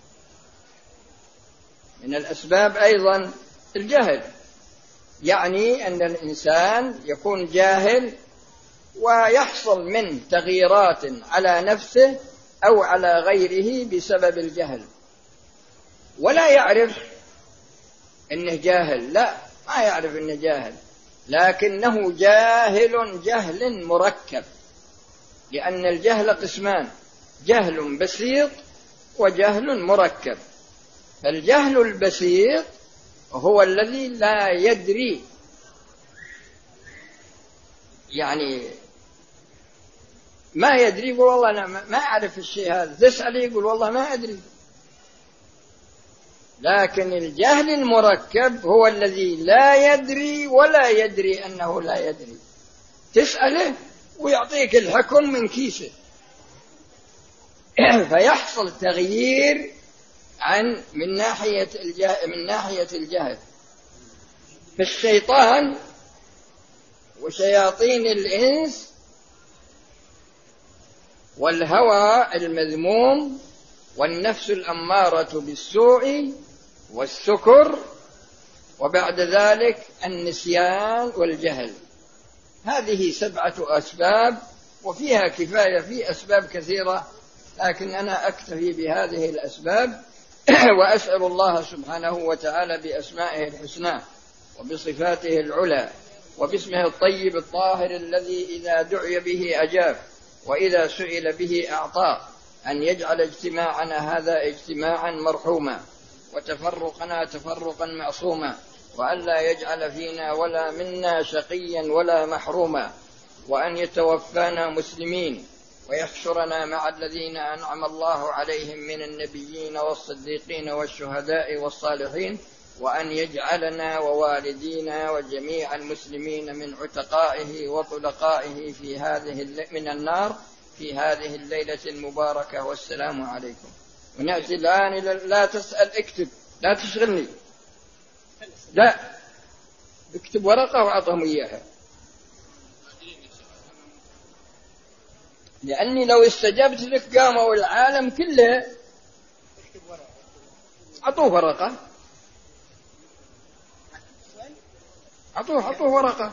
من الأسباب أيضا الجهل، يعني أن الإنسان يكون جاهل ويحصل منه تغييرات على نفسه أو على غيره بسبب الجهل، ولا يعرف أنه جاهل، لا ما يعرف أنه جاهل، لكنه جاهل جهل مركب، لأن الجهل قسمان: جهل بسيط وجهل مركب. فالجهل البسيط هو الذي لا يدري، يعني ما يدري، يقول والله أنا ما أعرف الشيء هذا، تسأله يقول والله ما أدري. لكن الجهل المركب هو الذي لا يدري ولا يدري أنه لا يدري، تسأله ويعطيك الحكم من كيسه. فيحصل تغيير من ناحية الجهل. فالشيطان وشياطين الإنس والهوى المذموم والنفس الأمارة بالسوء والسكر، وبعد ذلك النسيان والجهل، هذه 7 أسباب، وفيها كفاية في أسباب كثيرة، لكن أنا أكتفي بهذه الأسباب. وأسأل الله سبحانه وتعالى بأسمائه الحسنى وبصفاته العلى وباسمه الطيب الطاهر الذي إذا دعي به أجاب وإذا سئل به أعطى، أن يجعل اجتماعنا هذا اجتماعا مرحوما، وتفرقنا تفرقا معصوما، وأن لا يجعل فينا ولا منا شقيا ولا محروما، وأن يتوفانا مسلمين ويحشرنا مع الذين أنعم الله عليهم من النبيين والصديقين والشهداء والصالحين، وأن يجعلنا ووالدينا وجميع المسلمين من عتقائه وطلقائه في من النار في هذه الليلة المباركة. والسلام عليكم. ونأتي الآن لا تسأل، اكتب، لا تشغلني، لا اكتب ورقة وأعطهم إياها، لأني لو استجبت لك قاموا العالم كله. أعطوه ورقة، أعطوه ورقة.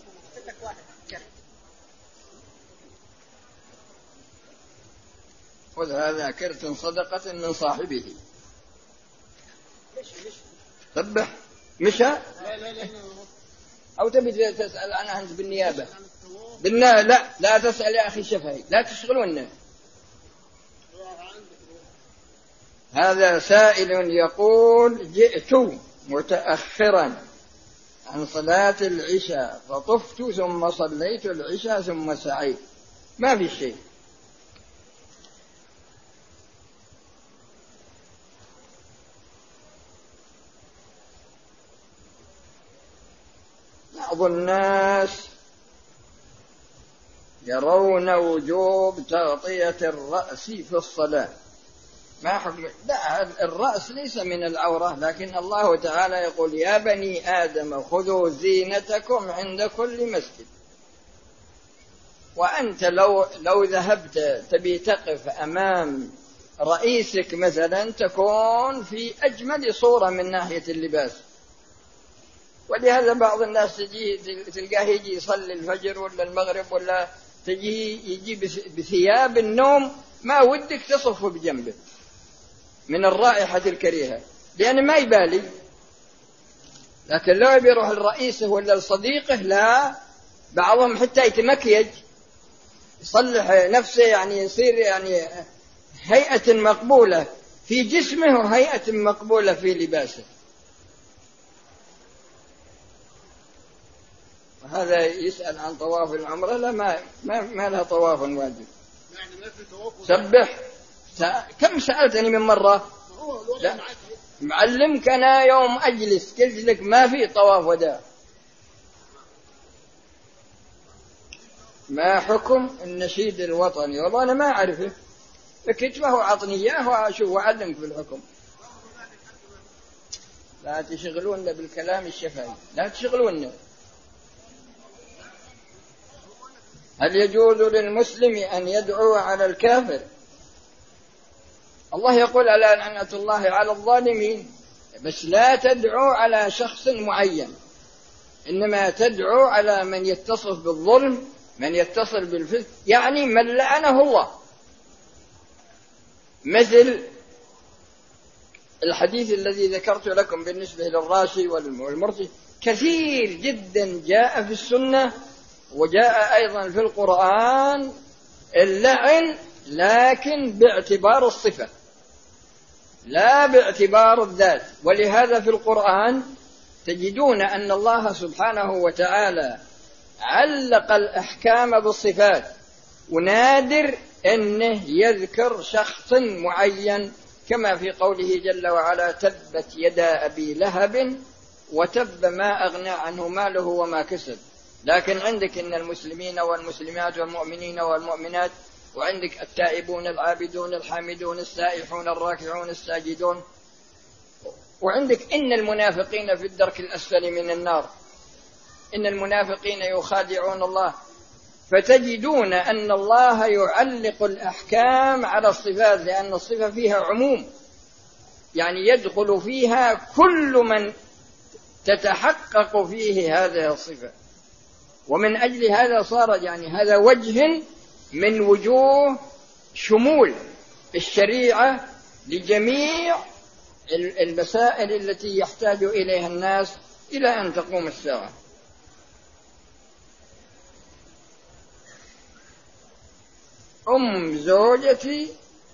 خذ هذا كرت صدقة من صاحبه. سبح مشى. أو تبي تسأل عنها أنت بالنيابة؟ لا تسأل يا أخي شفهي، لا تشغلون. هذا سائل يقول: جئت متأخرا عن صلاة العشاء فطفت ثم صليت العشاء ثم سعيت، ما في شيء. بعض الناس يرون وجوب تغطية الرأس في الصلاة، ما حكم؟ لا، الرأس ليس من العورة، لكن الله تعالى يقول: يا بني آدم خذوا زينتكم عند كل مسجد. وأنت لو ذهبت تبي تقف أمام رئيسك مثلا تكون في أجمل صورة من ناحية اللباس. ولهذا بعض الناس تلقاه يجي يصلي الفجر ولا المغرب ولا يجي بثياب النوم ما ودك تصف بجنبه من الرائحة الكريهة، لأن ما يبالي. لكن لو بيروح لرئيسه ولا لصديقه لا، بعضهم حتى يتمكيج يصلح نفسه، يعني يصير يعني هيئة مقبولة في جسمه وهيئة مقبولة في لباسه. هذا يسأل عن طواف العمرة، لا ما لها طواف واجب. سبح. كم سألتني من مرة؟ لا. معلمك أنا يوم أجلس قلت لك ما في طواف وداع. ما حكم النشيد الوطني؟ والله أنا ما أعرفه، فكتبه وعطني إياه وأشوف وأعلمك بالحكم. لا تشغلون بالكلام الشفهي، لا تشغلون. هل يجوز للمسلم أن يدعو على الكافر؟ الله يقول ألا لعنة الله على الظالمين، بس لا تدعو على شخص معين، إنما تدعو على من يتصف بالظلم، من يتصل بالفسق، يعني من لعنه الله. مثل الحديث الذي ذكرت لكم بالنسبة للراشي والمرتشي، كثير جدا جاء في السنة وجاء أيضا في القرآن اللعن، لكن باعتبار الصفة لا باعتبار الذات. ولهذا في القرآن تجدون أن الله سبحانه وتعالى علق الأحكام بالصفات، ونادر أنه يذكر شخص معين، كما في قوله جل وعلا تبت يدا أبي لهب وتب ما أغنى عنه ماله وما كسب. لكن عندك إن المسلمين والمسلمات والمؤمنين والمؤمنات، وعندك التائبون العابدون الحامدون السائحون الراكعون الساجدون، وعندك إن المنافقين في الدرك الأسفل من النار، إن المنافقين يخادعون الله. فتجدون أن الله يعلق الأحكام على الصفات، لأن الصفة فيها عموم، يعني يدخل فيها كل من تتحقق فيه هذه الصفة. ومن أجل هذا صار يعني هذا وجه من وجوه شمول الشريعة لجميع المسائل التي يحتاج إليها الناس إلى أن تقوم الساعة. زوجتي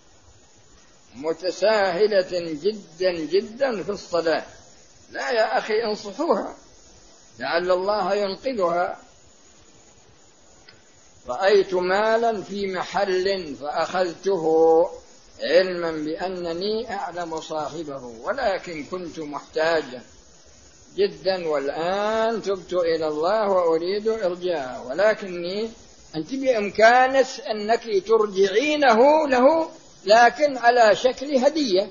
متساهلة جدا جدا في الصلاة. لا يا أخي، انصحوها لعل الله ينقذها. رأيت مالا في محل فأخذته علما بأنني أعلم صاحبه، ولكن كنت محتاجا جدا، والآن تبت إلى الله وأريد إرجاعه، ولكني أنت بإمكانك أنك ترجعينه له، لكن على شكل هدية.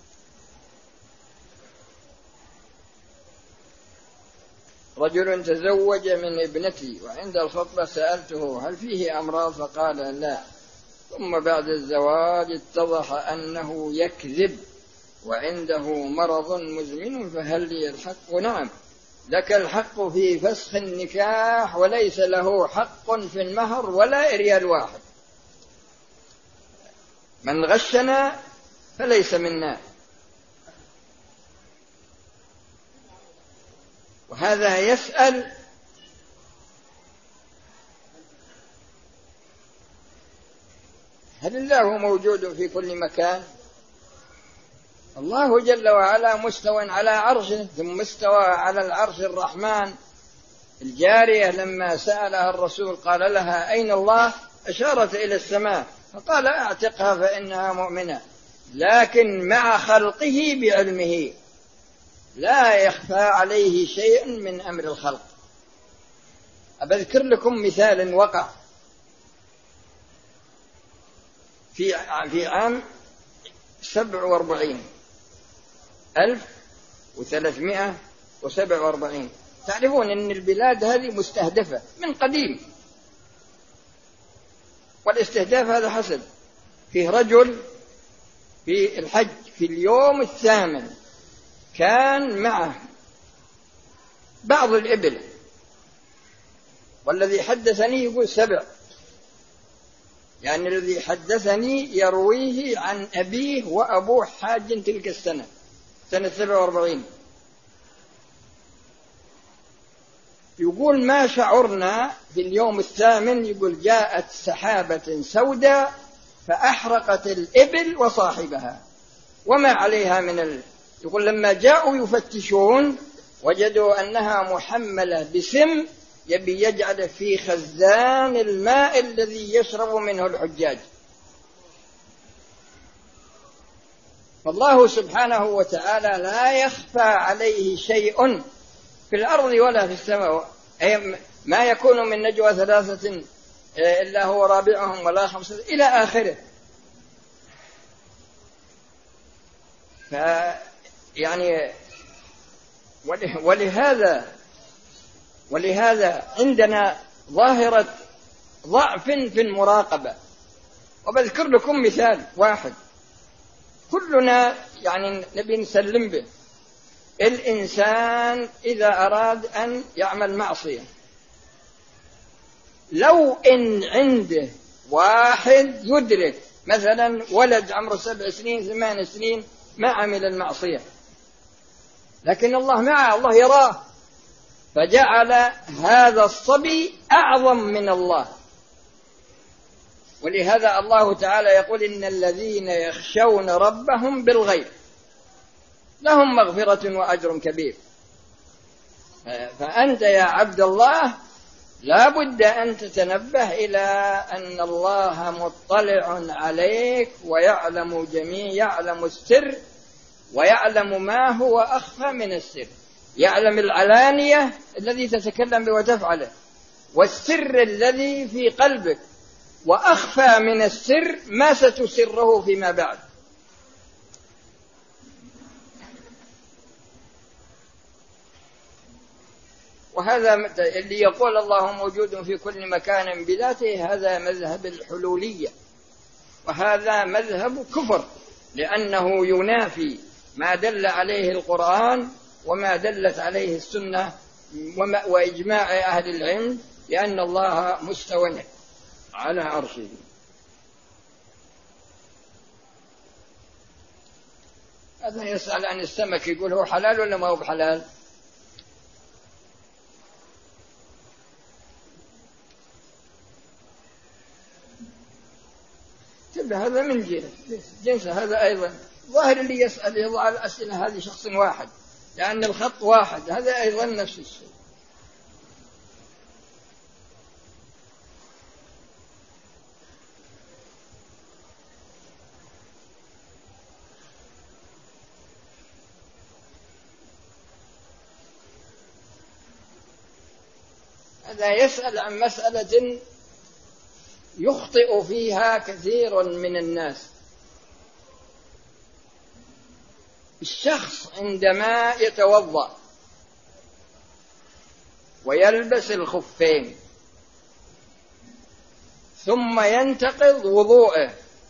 رجل تزوج من ابنتي، وعند الخطبة سألته هل فيه أمراض؟ فقال لا. ثم بعد الزواج اتضح أنه يكذب وعنده مرض مزمن، فهل لي الحق؟ نعم، لك الحق في فسخ النكاح، وليس له حق في المهر ولا ريال واحد. من غشنا فليس منا. وهذا يسأل هل الله موجود في كل مكان؟ الله جل وعلا مستوى على عرشه، ثم استوى على العرش الرحمن. الجارية لما سألها الرسول قال لها أين الله؟ أشارت إلى السماء، فقال أعتقها فإنها مؤمنة، لكن مع خلقه بعلمه لا يخفى عليه شيء من أمر الخلق. أذكر لكم مثال وقع في عام 1447. تعرفون أن البلاد هذه مستهدفة من قديم، والاستهداف هذا حسب. فيه رجل في الحج في اليوم 8 كان معه بعض الإبل، والذي حدثني يقول 7، يعني الذي حدثني يرويه عن أبيه وأبوه حاج تلك السنة، سنة 47. يقول ما شعرنا في اليوم 8، يقول جاءت سحابة سوداء فأحرقت الإبل وصاحبها وما عليها من يقول لما جاءوا يفتشون وجدوا أنها محملة بسم يبي يجعل في خزان الماء الذي يشرب منه الحجاج. فالله سبحانه وتعالى لا يخفى عليه شيء في الأرض ولا في السماء. ما يكون من نجوى 3 إلا هو رابعهم ولا 5 إلى آخره. يعني ولهذا عندنا ظاهرة ضعف في المراقبة. وبذكر لكم مثال واحد كلنا يعني نبي نسلم به. الإنسان إذا أراد أن يعمل معصية، لو إن عنده واحد يدرك مثلا ولد عمره 7 سنين 8 سنين ما عمل المعصية، لكن الله معه، الله يراه، فجعل هذا الصبي أعظم من الله. ولهذا الله تعالى يقول إن الذين يخشون ربهم بالغيب لهم مغفرة وأجر كبير. فأنت يا عبد الله لا بد أن تتنبه إلى أن الله مطلع عليك ويعلم يعلم السر ويعلم ما هو أخفى من السر. يعلم العلانية الذي تتكلم به وتفعله، والسر الذي في قلبك، وأخفى من السر ما ستسره فيما بعد. وهذا اللي يقول الله موجود في كل مكان بذاته، هذا مذهب الحلولية، وهذا مذهب كفر، لأنه ينافي ما دل عليه القرآن وما دلت عليه السنة وإجماع أهل العلم، لأن الله مستوى على عرشه. هذا يسأل عن السمك، يقول هو حلال ولا ما هو بحلال؟ هذا من جنس هذا أيضا. ظاهر اللي يسأل يضع الأسئلة هذه شخص واحد، لأن الخط واحد، هذا أيضا نفس الشيء. هذا يسأل عن مسألة يخطئ فيها كثير من الناس. الشخص عندما يتوضأ ويلبس الخفين ثم ينتقض وضوءه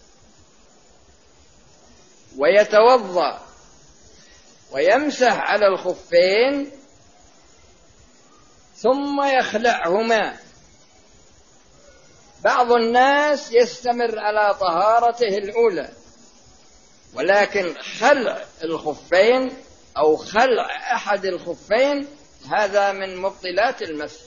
ويتوضأ ويمسح على الخفين ثم يخلعهما، بعض الناس يستمر على طهارته الأولى، ولكن خلع الخفين أو خلع أحد الخفين هذا من مبطلات المسح.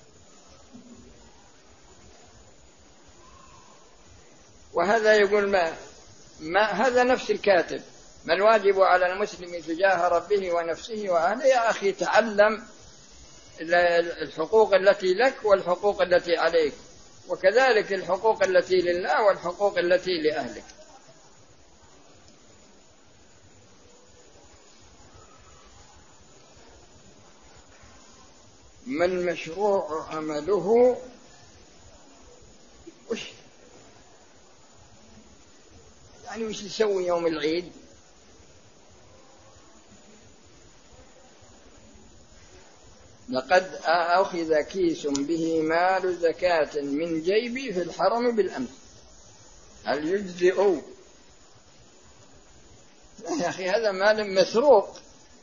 وهذا يقول ما هذا نفس الكاتب، ما الواجب على المسلم تجاه ربه ونفسه وأهله؟ يا أخي تعلم الحقوق التي لك والحقوق التي عليك، وكذلك الحقوق التي لله والحقوق التي لأهلك. ما المشروع عمله؟ يعني وش نسوي يوم العيد؟ لقد أخذ كيس به مال زكاة من جيبي في الحرم بالأمس، هل يجزئ؟ يا أخي هذا مال مسروق،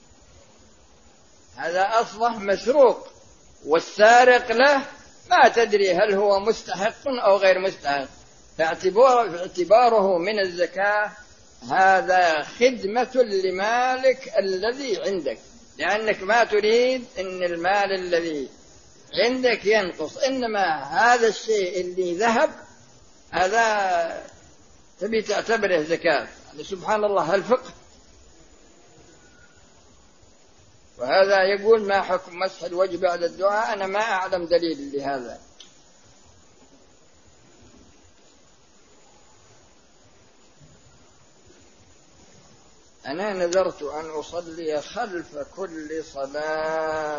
هذا أصبح مسروق، والسارق له ما تدري هل هو مستحق أو غير مستحق، فاعتباره من الزكاة هذا خدمة لمالك الذي عندك، لأنك ما تريد أن المال الذي عندك ينقص، إنما هذا الشيء اللي ذهب هذا تبي تعتبره زكاة. يعني سبحان الله الفقه. وهذا يقول ما حكم مسح الوجه بعد الدعاء؟ أنا ما أعلم دليل لهذا. أنا نذرت أن أصلي خلف كل صلاة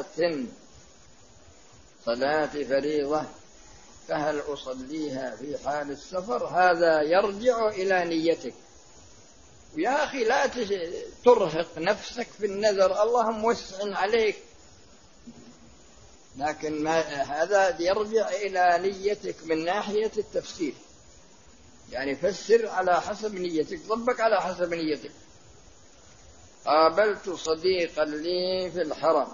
فريضة، فهل أصليها في حال السفر؟ هذا يرجع إلى نيتك، يا أخي لا ترهق نفسك في النذر، الله موسع عليك، لكن هذا يرجع إلى نيتك من ناحية التفسير، يعني فسر على حسب نيتك، طبق على حسب نيتك. قابلت صديقا لي في الحرم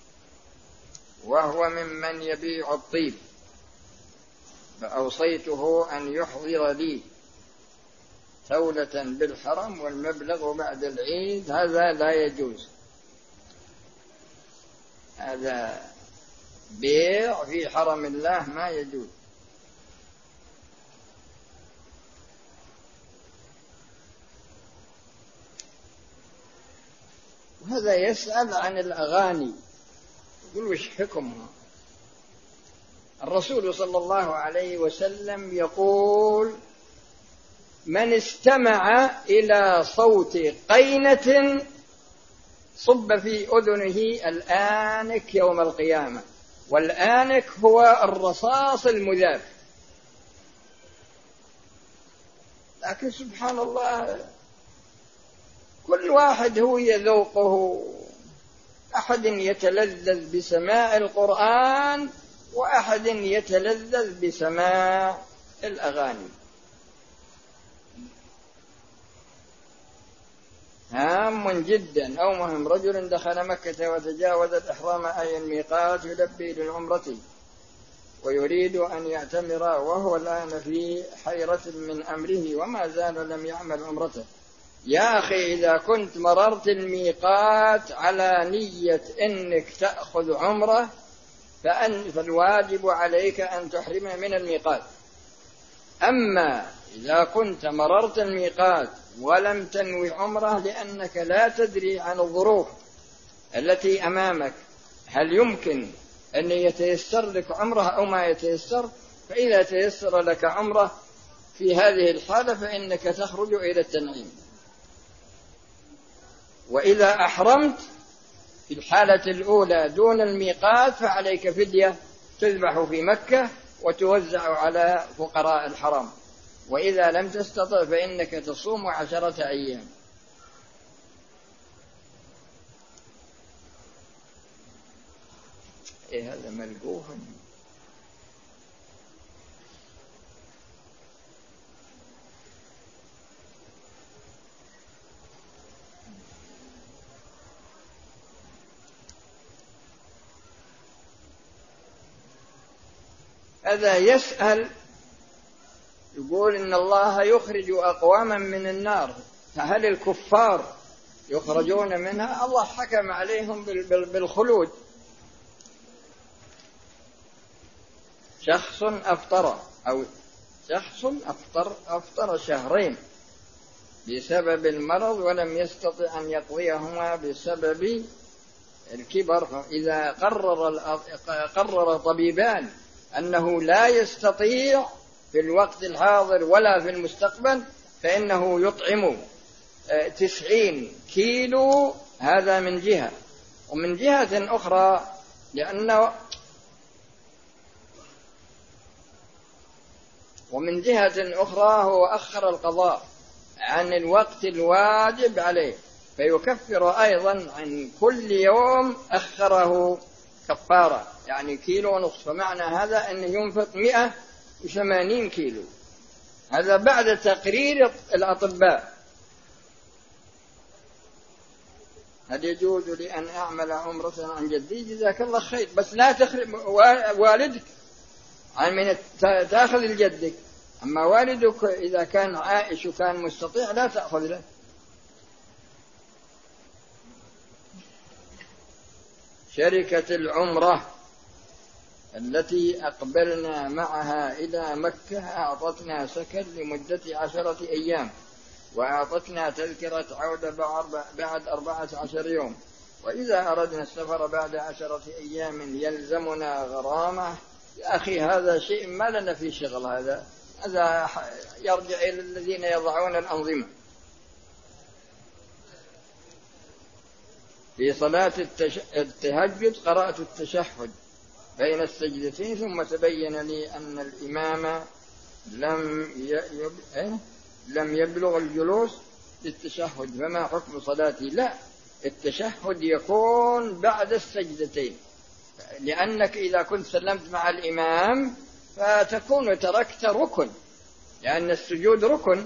وهو ممن يبيع الطيب، فأوصيته أن يحضر لي ثولة بالحرم والمبلغ بعد العيد. هذا لا يجوز، هذا بيع في حرم الله ما يجوز. وهذا يسأل عن الأغاني، يقول وش حكمها؟ الرسول صلى الله عليه وسلم يقول: من استمع إلى صوت قينة صب في أذنه الآنك يوم القيامة، والآنك هو الرصاص المذاب. لكن سبحان الله كل واحد هو يذوقه، أحد يتلذذ بسماع القرآن وأحد يتلذذ بسماع الأغاني. هام جدا أو مهم: رجل دخل مكة وتجاوز الإحرام أي الميقات يلبي للعمرة ويريد أن يعتمر وهو الآن في حيرة من أمره وما زال لم يعمل عمرته. يا أخي إذا كنت مررت الميقات على نية أنك تأخذ عمرة فالواجب عليك أن تحرم من الميقات. أما إذا كنت مررت الميقات ولم تنوي عمرة لأنك لا تدري عن الظروف التي أمامك، هل يمكن أن يتيسر لك عمرة أو ما يتيسر، فإذا تيسر لك عمرة في هذه الحالة فإنك تخرج إلى التنعيم. وإذا أحرمت في الحالة الأولى دون الميقات فعليك فدية تذبح في مكة وتوزع على فقراء الحرم، وإذا لم تستطع فإنك تصوم 10 أيام. إيه هذا ملقوف؟ هذا يسأل يقول إن الله يخرج أقواما من النار، فهل الكفار يخرجون منها؟ الله حكم عليهم بالخلود. شخص أفطر شهرين بسبب المرض ولم يستطع أن يقضيهما بسبب الكبر، فإذا قرر طبيبان أنه لا يستطيع في الوقت الحاضر ولا في المستقبل فإنه يطعم 90 كيلو. هذا من جهة، ومن جهة أخرى هو أخر القضاء عن الوقت الواجب عليه، فيكفر أيضا عن كل يوم أخره كفارة، يعني 1.5 كيلو. فمعنى هذا أنه ينفق 180 كيلو. هذا بعد تقرير الأطباء. هل يجوز لي أن أعمل عمرة عن جدي؟ جزاك الله خير، بس لا تخرب والدك عن من تأخذ الجدك. أما والدك إذا كان عائش وكان مستطيع لا تأخذ له. شركة العمرة التي أقبلنا معها إلى مكة أعطتنا سكن لمدة 10 أيام، وأعطتنا تذكرة عودة بعد 14 يوم، وإذا أردنا السفر بعد 10 أيام يلزمنا غرامة. يا أخي هذا شيء ما لنا في شغل، هذا يرجع إلى الذين يضعون الأنظمة. في صلاة التهجد قرأت التشهد بين السجدتين ثم تبين لي أن الإمام لم يبلغ الجلوس للتشهد فما حكم صلاتي؟ لا، التشهد يكون بعد السجدتين، لأنك إذا كنت سلمت مع الإمام فتكون تركت ركن، لأن السجود ركن،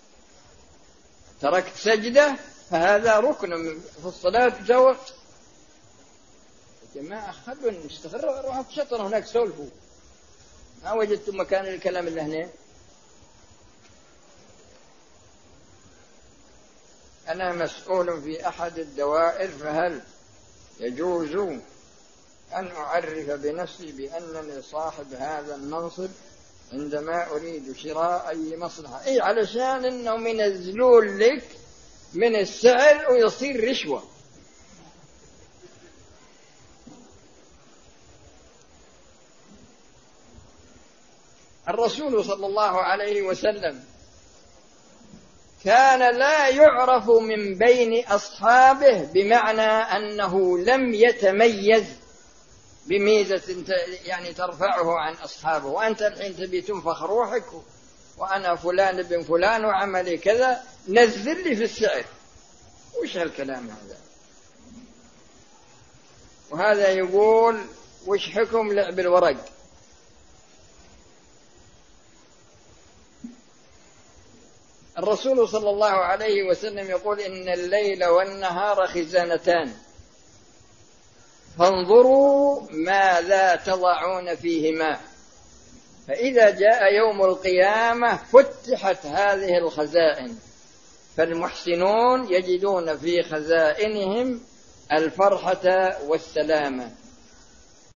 تركت سجدة فهذا ركن في الصلاة. جواب يا جماعة خلوا نستغرق، روحوا في شطر هناك سولفوا، ما وجدتم مكان الكلام اللي هنا. أنا مسؤول في أحد الدوائر، فهل يجوز أن أعرف بنفسي بأنني صاحب هذا المنصب عندما أريد شراء أي مصلحة؟ إيه، علشان إنه من الزلول لك من السعر ويصير رشوة. الرسول صلى الله عليه وسلم كان لا يعرف من بين أصحابه، بمعنى أنه لم يتميز بميزة يعني ترفعه عن أصحابه. وأنت الحين تبي تنفخ روحك وأنا فلان بن فلان وعملي كذا، نزل لي في السعر، وش هالكلام هذا؟ وهذا يقول وش حكم لعب الورق؟ الرسول صلى الله عليه وسلم يقول إن الليل والنهار خزانتان فانظروا ماذا تضعون فيهما، فإذا جاء يوم القيامة فتحت هذه الخزائن، فالمحسنون يجدون في خزائنهم الفرحة والسلامة،